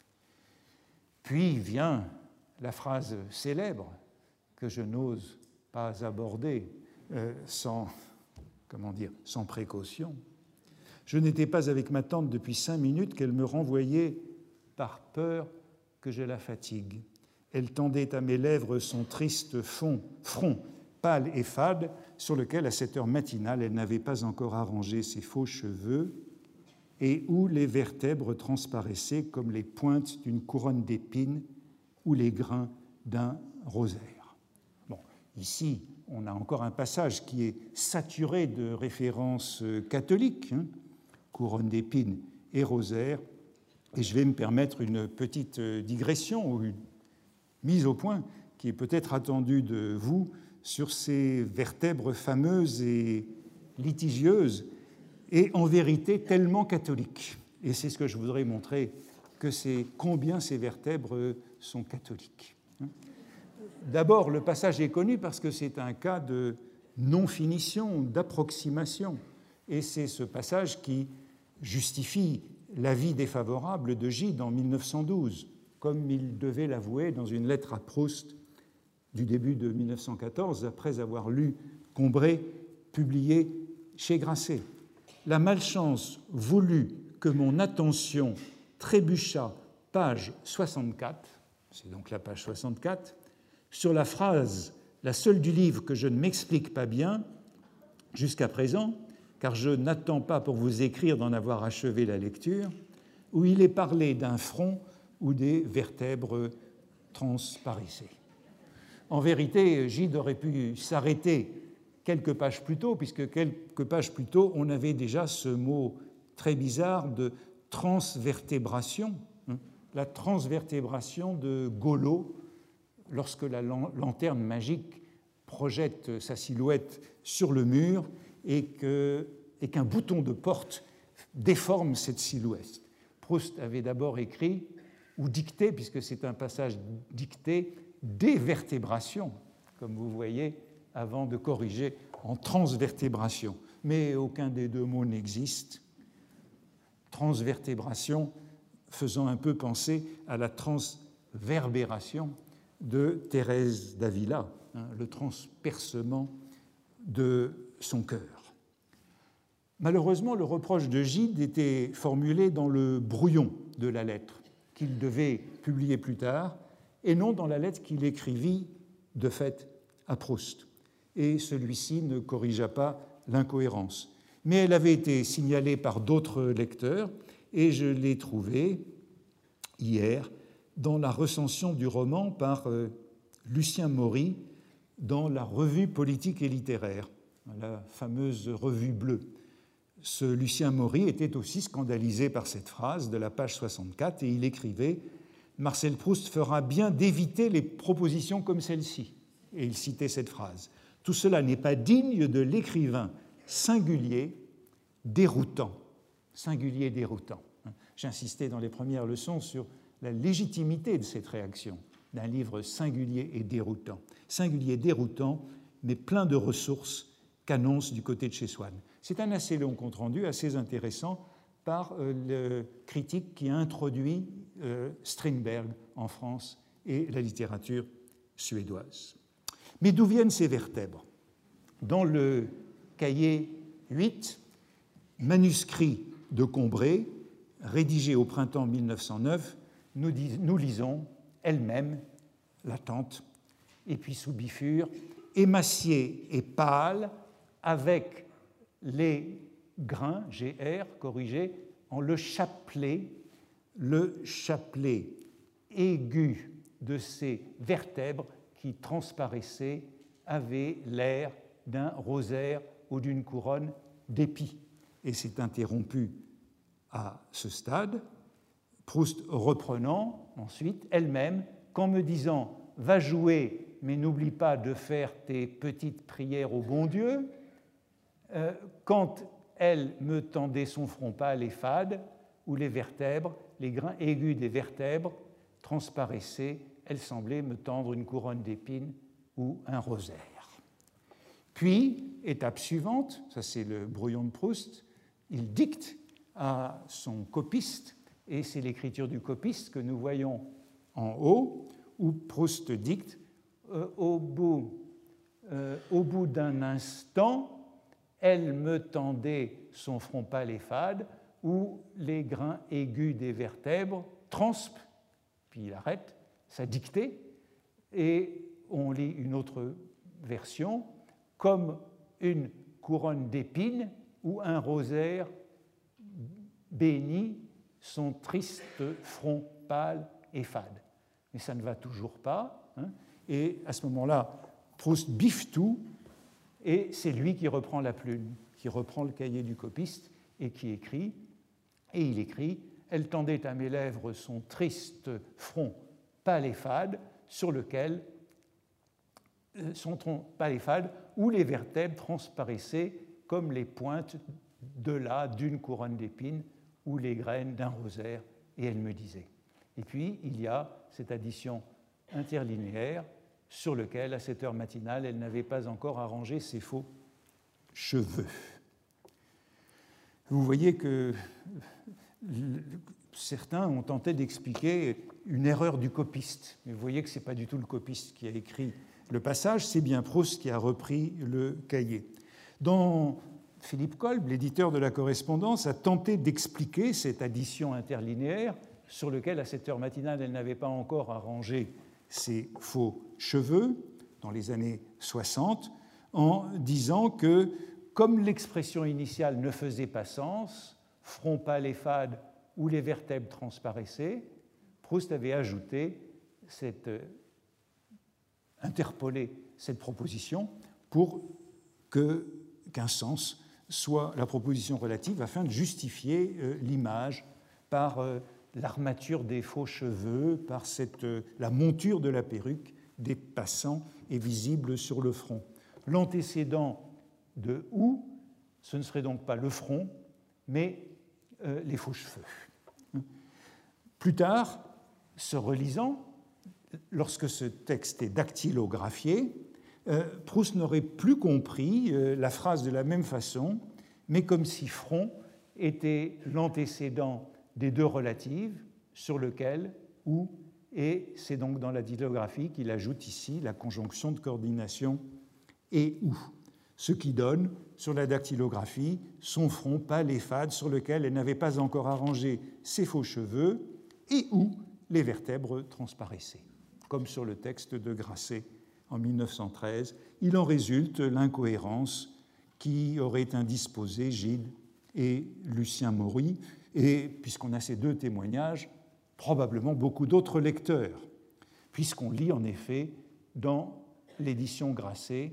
Puis vient la phrase célèbre que je n'ose pas aborder sans précaution. Je n'étais pas avec ma tante depuis 5 minutes qu'elle me renvoyait par peur que je la fatigue. Elle tendait à mes lèvres son triste front pâle et fade, sur lequel, à cette heure matinale, elle n'avait pas encore arrangé ses faux cheveux, et où les vertèbres transparaissaient comme les pointes d'une couronne d'épines ou les grains d'un rosaire. Bon, ici, on a encore un passage qui est saturé de références catholiques, couronne d'épines et rosaire, et je vais me permettre une petite digression ou une mise au point qui est peut-être attendue de vous sur ces vertèbres fameuses et litigieuses et en vérité tellement catholiques. Et c'est ce que je voudrais montrer, que c'est combien ces vertèbres sont catholiques. D'abord, le passage est connu parce que c'est un cas de non-finition, d'approximation. Et c'est ce passage qui justifie l'avis défavorable de Gide en 1912, comme il devait l'avouer dans une lettre à Proust du début de 1914, après avoir lu Combray, publié chez Grasset. La malchance voulut que mon attention trébuchât, page 64, c'est donc la page 64, sur la phrase, la seule du livre que je ne m'explique pas bien jusqu'à présent, car je n'attends pas pour vous écrire d'en avoir achevé la lecture, où il est parlé d'un front où des vertèbres transparaissaient. En vérité, Gide aurait pu s'arrêter quelques pages plus tôt, puisque quelques pages plus tôt, on avait déjà ce mot très bizarre de transvertébration, la transvertébration de Golo, lorsque la lanterne magique projette sa silhouette sur le mur et qu'un bouton de porte déforme cette silhouette. Proust avait d'abord écrit, ou dicté, puisque c'est un passage dicté, dévertébration, comme vous voyez, avant de corriger en transvertébration. Mais aucun des deux mots n'existe. Transvertébration faisant un peu penser à la transverbération de Thérèse d'Avila, le transpercement de son cœur. Malheureusement, le reproche de Gide était formulé dans le brouillon de la lettre qu'il devait publier plus tard, et non dans la lettre qu'il écrivit de fait à Proust. Et celui-ci ne corrigea pas l'incohérence. Mais elle avait été signalée par d'autres lecteurs, et je l'ai trouvée hier dans la recension du roman par Lucien Maury dans la Revue politique et littéraire, la fameuse Revue bleue. Ce Lucien Maury était aussi scandalisé par cette phrase de la page 64 et il écrivait « Marcel Proust fera bien d'éviter les propositions comme celle-ci. Et il citait cette phrase. Tout cela n'est pas digne de l'écrivain singulier, déroutant. Singulier, déroutant. J'insistais dans les premières leçons sur la légitimité de cette réaction d'un livre singulier et déroutant. Singulier, déroutant, mais plein de ressources qu'annonce du côté de chez Swann. C'est un assez long compte-rendu, assez intéressant, par le critique qui a introduit Strindberg en France et la littérature suédoise. Mais d'où viennent ces vertèbres? Dans le cahier 8, manuscrit de Combray, rédigé au printemps 1909, nous lisons elle-même, la tante, et puis sous bifure, émaciée et pâle, avec les grains, GR, corrigé, en le chapelet aigu de ces vertèbres qui transparaissaient avait l'air d'un rosaire ou d'une couronne d'épis. Et c'est interrompu à ce stade, Proust reprenant ensuite elle-même, qu'en me disant « Va jouer, mais n'oublie pas de faire tes petites prières au bon Dieu », quand elle me tendait son front pâle et fade, où les vertèbres, les grains aigus des vertèbres transparaissaient, elle semblait me tendre une couronne d'épines ou un rosaire. Puis, étape suivante, ça c'est le brouillon de Proust, il dicte à son copiste, et c'est l'écriture du copiste que nous voyons en haut, où Proust dicte au bout d'un instant, elle me tendait son front pâle et fade, où les grains aigus des vertèbres transpent, puis il arrête sa dictée, et on lit une autre version, comme une couronne d'épines ou un rosaire bénit son triste front pâle et fade. Mais ça ne va toujours pas, hein, et à ce moment-là, Proust biffe tout, et c'est lui qui reprend la plume, qui reprend le cahier du copiste et qui écrit, et il écrit « Elle tendait à mes lèvres son triste front pâle et fade, sur lequel son tronc pâle et fade, où les vertèbres transparaissaient comme les pointes de là d'une couronne d'épines ou les graines d'un rosaire, et elle me disait. » Et puis, il y a cette addition interlinéaire sur lequel, à cette heure matinale, elle n'avait pas encore arrangé ses faux cheveux. Vous voyez que certains ont tenté d'expliquer une erreur du copiste, mais vous voyez que ce n'est pas du tout le copiste qui a écrit le passage, c'est bien Proust qui a repris le cahier. Dans Philippe Kolb, l'éditeur de la correspondance, a tenté d'expliquer cette addition interlinéaire sur lequel, à cette heure matinale, elle n'avait pas encore arrangé ses faux cheveux, dans les années 60, en disant que, comme l'expression initiale ne faisait pas sens, front pâle et fade où les vertèbres transparaissaient, Proust avait ajouté interpolé cette proposition pour qu'un sens soit la proposition relative afin de justifier l'image par l'armature des faux cheveux, par la monture de la perruque des passants est visible sur le front. L'antécédent de « ou », ce ne serait donc pas le front, mais les faux cheveux. Plus tard, se relisant, lorsque ce texte est dactylographié, Proust n'aurait plus compris la phrase de la même façon, mais comme si front était l'antécédent des deux relatives sur lequel ou, et c'est donc dans la dactylographie qu'il ajoute ici la conjonction de coordination et ou, ce qui donne sur la dactylographie son front pâle et fade sur lequel elle n'avait pas encore arrangé ses faux cheveux et où les vertèbres transparaissaient, comme sur le texte de Grasset en 1913. Il en résulte l'incohérence qui aurait indisposé Gide et Lucien Maury, et puisqu'on a ces deux témoignages, probablement beaucoup d'autres lecteurs, puisqu'on lit en effet dans l'édition Grasset,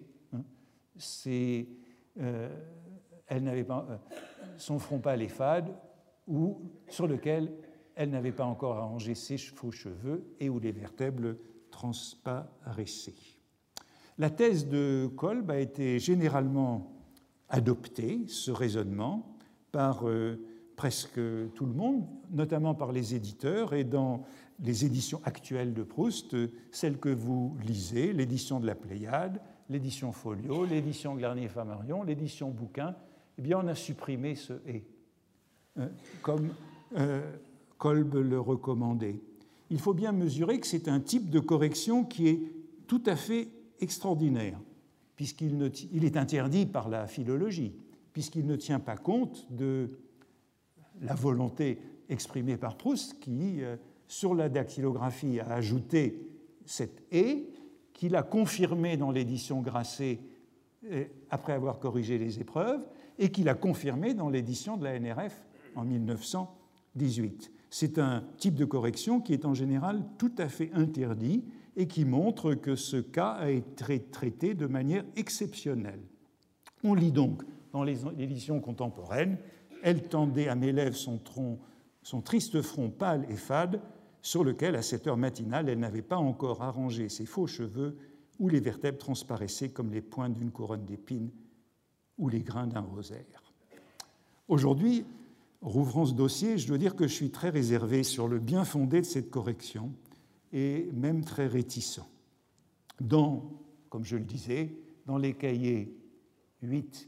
elle n'avait pas son front pâle et fade, ou sur lequel elle n'avait pas encore arrangé ses faux cheveux et où les vertèbres transparaissaient. La thèse de Kolb a été généralement adoptée, ce raisonnement, par presque tout le monde, notamment par les éditeurs, et dans les éditions actuelles de Proust, celles que vous lisez, l'édition de la Pléiade, l'édition Folio, l'édition Garnier-Flammarion, l'édition Bouquin, eh bien on a supprimé ce « et », comme Kolb le recommandait. Il faut bien mesurer que c'est un type de correction qui est tout à fait extraordinaire, puisqu'il est interdit par la philologie, puisqu'il ne tient pas compte de la volonté exprimée par Proust, qui, sur la dactylographie, a ajouté cette « et », qu'il a confirmé dans l'édition Grasset après avoir corrigé les épreuves, et qu'il a confirmé dans l'édition de la NRF en 1918. C'est un type de correction qui est en général tout à fait interdit et qui montre que ce cas a été traité de manière exceptionnelle. On lit donc dans l'édition contemporaine « Elle tendait à mes lèvres son triste front pâle et fade, sur lequel, à cette heure matinale, elle n'avait pas encore arrangé ses faux cheveux, où les vertèbres transparaissaient comme les pointes d'une couronne d'épines ou les grains d'un rosaire. » Aujourd'hui, rouvrant ce dossier, je dois dire que je suis très réservé sur le bien fondé de cette correction et même très réticent. Comme je le disais, dans les cahiers 8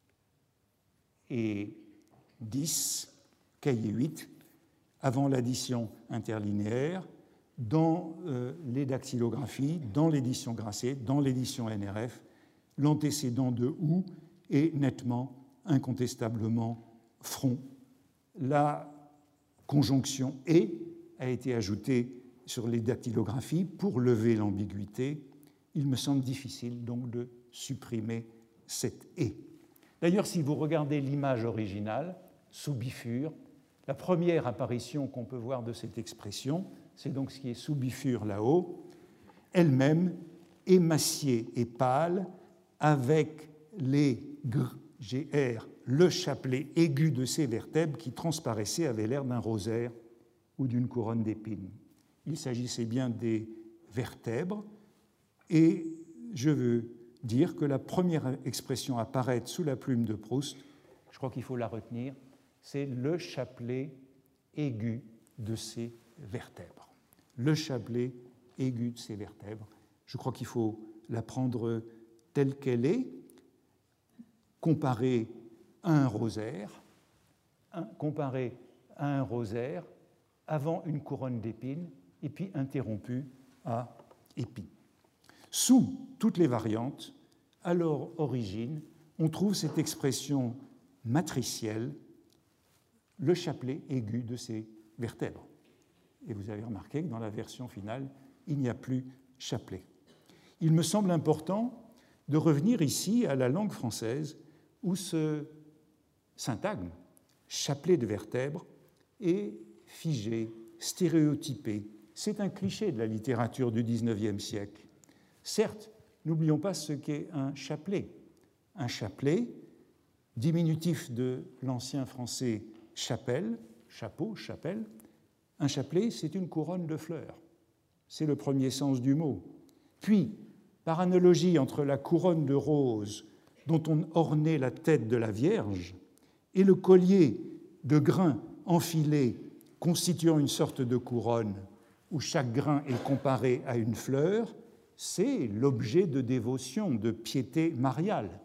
et 10, cahier 8, avant l'addition interlinéaire, dans les dactylographies, dans l'édition Grasset, dans l'édition NRF, l'antécédent de « ou » est nettement, incontestablement front. La conjonction « et » a été ajoutée sur les dactylographies pour lever l'ambiguïté. Il me semble difficile donc de supprimer cette « et ». D'ailleurs, si vous regardez l'image originale, sous bifure, la première apparition qu'on peut voir de cette expression, c'est donc ce qui est sous bifure là-haut, elle-même émaciée et pâle, avec les GR, le chapelet aigu de ses vertèbres qui transparaissait, avait l'air d'un rosaire ou d'une couronne d'épines. Il s'agissait bien des vertèbres, et je veux dire que la première expression à apparaître sous la plume de Proust, je crois qu'il faut la retenir, c'est le chapelet aigu de ses vertèbres. Le chapelet aigu de ses vertèbres. Je crois qu'il faut la prendre telle qu'elle est, comparée à un rosaire, avant une couronne d'épines, et puis interrompue à épines. Sous toutes les variantes, à leur origine, on trouve cette expression matricielle, le chapelet aigu de ses vertèbres. Et vous avez remarqué que dans la version finale, il n'y a plus chapelet. Il me semble important de revenir ici à la langue française où ce syntagme, chapelet de vertèbres, est figé, stéréotypé. C'est un cliché de la littérature du XIXe siècle. Certes, n'oublions pas ce qu'est un chapelet. Un chapelet, diminutif de l'ancien français chapelle, chapeau, chapelle. Un chapelet, c'est une couronne de fleurs. C'est le premier sens du mot. Puis, par analogie entre la couronne de roses dont on ornait la tête de la Vierge et le collier de grains enfilés constituant une sorte de couronne où chaque grain est comparé à une fleur, c'est l'objet de dévotion, de piété mariale,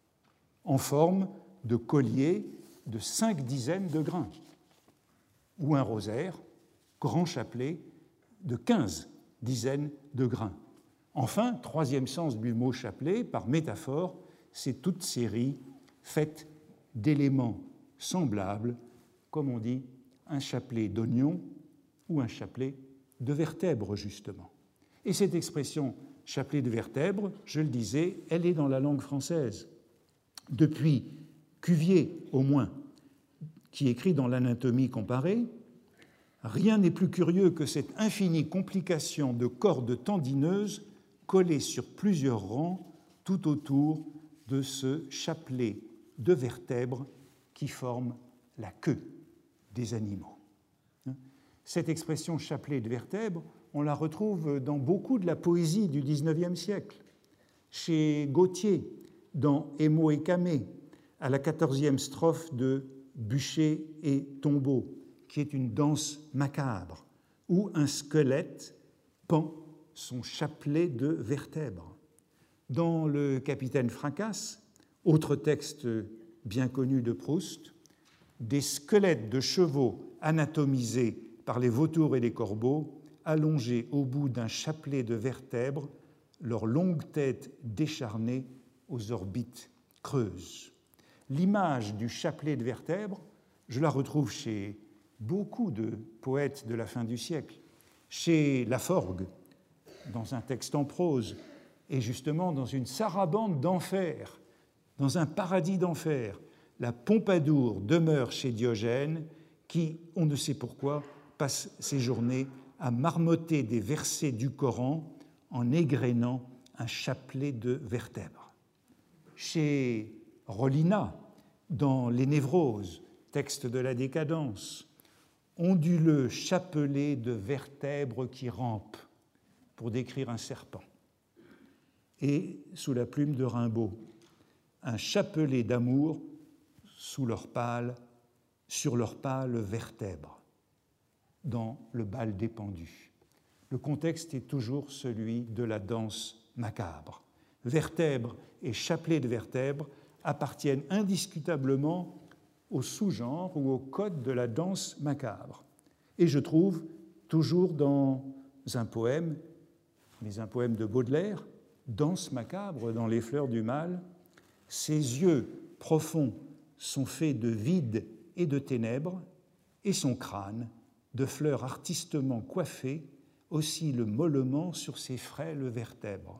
en forme de collier de 5 dizaines de grains, ou un rosaire, grand chapelet, de 15 dizaines de grains. Enfin, troisième sens du mot chapelet, par métaphore, c'est toute série faite d'éléments semblables, comme on dit, un chapelet d'oignons ou un chapelet de vertèbres, justement. Et cette expression chapelet de vertèbres, je le disais, elle est dans la langue française. Depuis Cuvier, au moins, qui écrit dans l'Anatomie comparée, rien n'est plus curieux que cette infinie complication de cordes tendineuses collées sur plusieurs rangs tout autour de ce chapelet de vertèbres qui forme la queue des animaux. Cette expression chapelet de vertèbres, on la retrouve dans beaucoup de la poésie du XIXe siècle. Chez Gautier, dans Émaux et Camée, à la 14e strophe de Bûcher et tombeau, qui est une danse macabre, où un squelette pend son chapelet de vertèbres. Dans Le Capitaine Fracasse, autre texte bien connu de Proust, des squelettes de chevaux anatomisés par les vautours et les corbeaux, allongés au bout d'un chapelet de vertèbres, leurs longues têtes décharnées aux orbites creuses. L'image du chapelet de vertèbres, je la retrouve chez beaucoup de poètes de la fin du siècle, chez Laforgue, dans un texte en prose, et justement dans une sarabande d'enfer, dans un paradis d'enfer. La Pompadour demeure chez Diogène, qui, on ne sait pourquoi, passe ses journées à marmotter des versets du Coran en égrénant un chapelet de vertèbres. Chez Rollina, dans Les Névroses, texte de la Décadence, onduleux chapelet de vertèbres qui rampent, pour décrire un serpent. Et sous la plume de Rimbaud, un chapelet d'amour sur leurs pâles vertèbres, dans Le bal des pendus. Le contexte est toujours celui de la danse macabre. Vertèbres et chapelet de vertèbres appartiennent indiscutablement au sous-genre ou au code de la danse macabre. Et je trouve, toujours dans un poème, mais un poème de Baudelaire, Danse macabre dans les fleurs du mal, ses yeux profonds sont faits de vide et de ténèbres, et son crâne, de fleurs artistement coiffées, oscille mollement sur ses frêles vertèbres.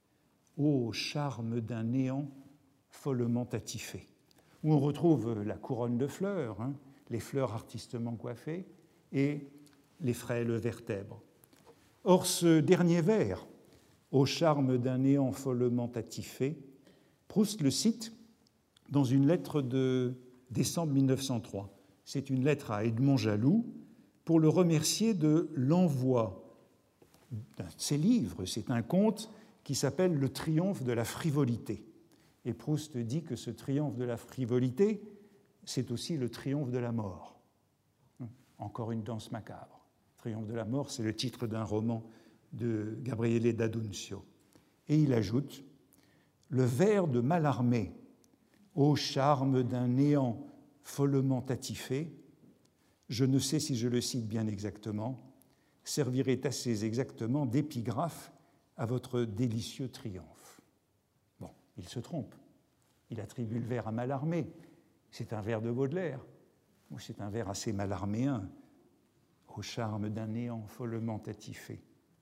Ô charme d'un néant follement attifé, où on retrouve la couronne de fleurs, les fleurs artistement coiffées et les frêles vertèbres. Or, ce dernier vers, au charme d'un néant follement attifé, Proust le cite dans une lettre de décembre 1903. C'est une lettre à Edmond Jaloux pour le remercier de l'envoi d'un de ses livres. C'est un conte qui s'appelle « Le triomphe de la frivolité ». Et Proust dit que ce triomphe de la frivolité, c'est aussi le triomphe de la mort. Encore une danse macabre. Triomphe de la mort, c'est le titre d'un roman de Gabriele d'Annunzio. Et il ajoute « Le vers de Mallarmé, ô charme d'un néant follement attifé, je ne sais si je le cite bien exactement, servirait assez exactement d'épigraphe à votre délicieux triomphe. » Bon, il se trompe. Il attribue le vers à Mallarmé. C'est un vers de Baudelaire, ou c'est un vers assez mallarméen, au charme d'un néant follement attifé.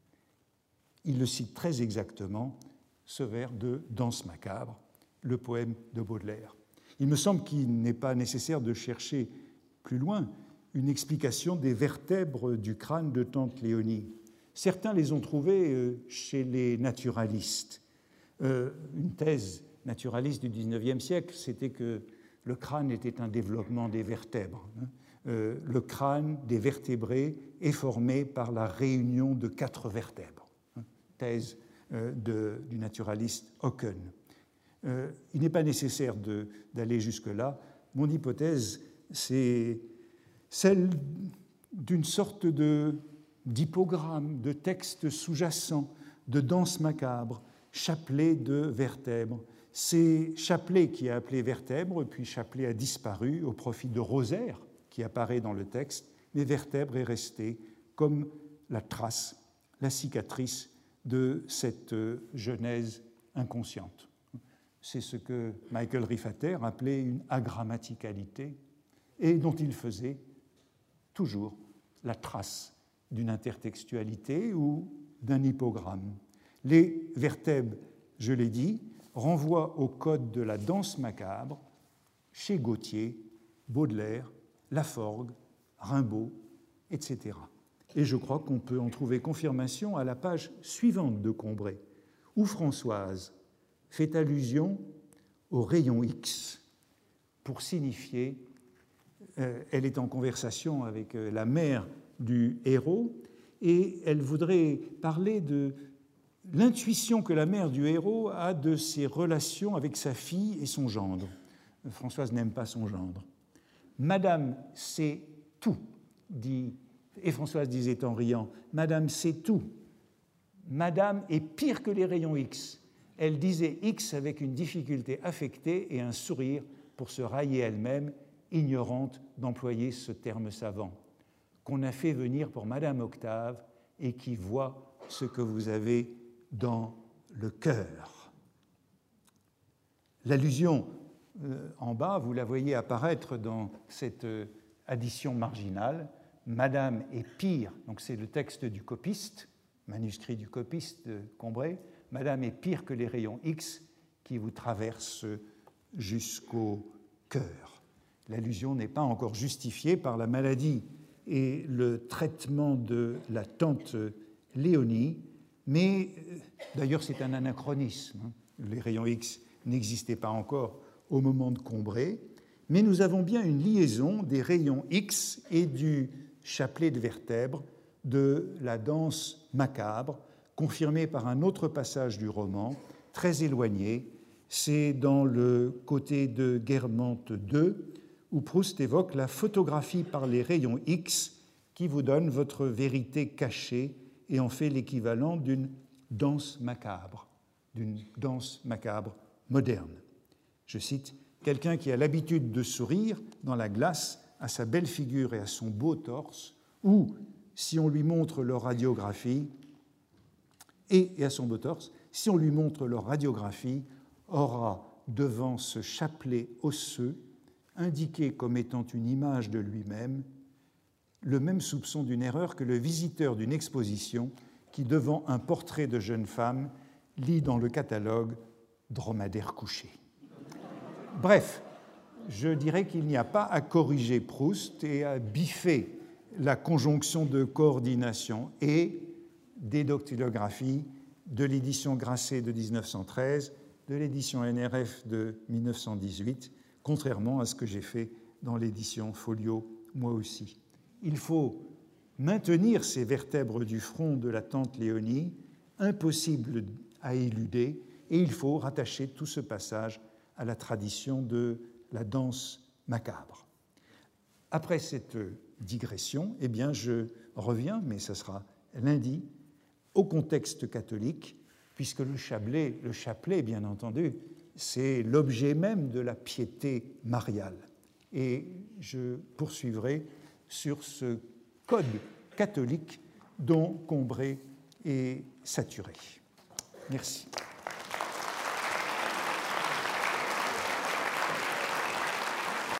Il le cite très exactement, ce vers de Danse macabre, le poème de Baudelaire. Il me semble qu'il n'est pas nécessaire de chercher plus loin une explication des vertèbres du crâne de tante Léonie. Certains les ont trouvées chez les naturalistes. Une thèse naturaliste du XIXe siècle, c'était que le crâne était un développement des vertèbres. Le crâne des vertébrés est formé par la réunion de 4 vertèbres. Thèse du naturaliste Ocken. Il n'est pas nécessaire d'aller jusque-là. Mon hypothèse, c'est celle d'une sorte d'hypogramme, de texte sous-jacent, de danse macabre, chapelet de vertèbres. C'est Chapelet qui a appelé vertèbre, puis Chapelet a disparu au profit de Rosaire, qui apparaît dans le texte, mais vertèbre est resté comme la trace, la cicatrice de cette genèse inconsciente. C'est ce que Michael Riffater appelait une agrammaticalité et dont il faisait toujours la trace d'une intertextualité ou d'un hypogramme. Les vertèbres, je l'ai dit, renvoient au code de la danse macabre chez Gautier, Baudelaire, Laforgue, Rimbaud, etc. Et je crois qu'on peut en trouver confirmation à la page suivante de Combray, où Françoise fait allusion au rayon X pour signifier, elle est en conversation avec la mère du héros, et elle voudrait parler de l'intuition que la mère du héros a de ses relations avec sa fille et son gendre. Françoise n'aime pas son gendre. Madame sait tout, dit, et Françoise disait en riant, Madame sait tout. Madame est pire que les rayons X. Elle disait X avec une difficulté affectée et un sourire pour se railler elle-même, ignorante d'employer ce terme savant, qu'on a fait venir pour Madame Octave et qui voit ce que vous avez dans le cœur. L'allusion en bas, vous la voyez apparaître dans cette addition marginale. Madame est pire, donc c'est le texte du copiste, manuscrit du copiste de Combray. Madame est pire que les rayons X qui vous traversent jusqu'au cœur. L'allusion n'est pas encore justifiée par la maladie et le traitement de la tante Léonie, mais d'ailleurs c'est un anachronisme. Les rayons X n'existaient pas encore au moment de Combray, mais nous avons bien une liaison des rayons X et du chapelet de vertèbres de la danse macabre, confirmée par un autre passage du roman, très éloigné. C'est dans le côté de Guermantes 2, où Proust évoque la photographie par les rayons X qui vous donne votre vérité cachée et en fait l'équivalent d'une danse macabre moderne. Je cite, « Quelqu'un qui a l'habitude de sourire dans la glace à sa belle figure et à son beau torse, ou, si on lui montre leur radiographie, et à son beau torse, si on lui montre leur radiographie, aura devant ce chapelet osseux, indiqué comme étant une image de lui-même, le même soupçon d'une erreur que le visiteur d'une exposition qui, devant un portrait de jeune femme, lit dans le catalogue « dromadaire couché ». Bref, je dirais qu'il n'y a pas à corriger Proust et à biffer la conjonction de coordination et des dactylographies de l'édition Grasset de 1913, de l'édition NRF de 1918, contrairement à ce que j'ai fait dans l'édition Folio, moi aussi. Il faut maintenir ces vertèbres du front de la tante Léonie, impossible à éluder, et il faut rattacher tout ce passage à la tradition de la danse macabre. Après cette digression, eh bien, je reviens, mais ce sera lundi, au contexte catholique, puisque le chapelet, bien entendu, c'est l'objet même de la piété mariale. Et je poursuivrai sur ce code catholique dont Combray est saturé. Merci.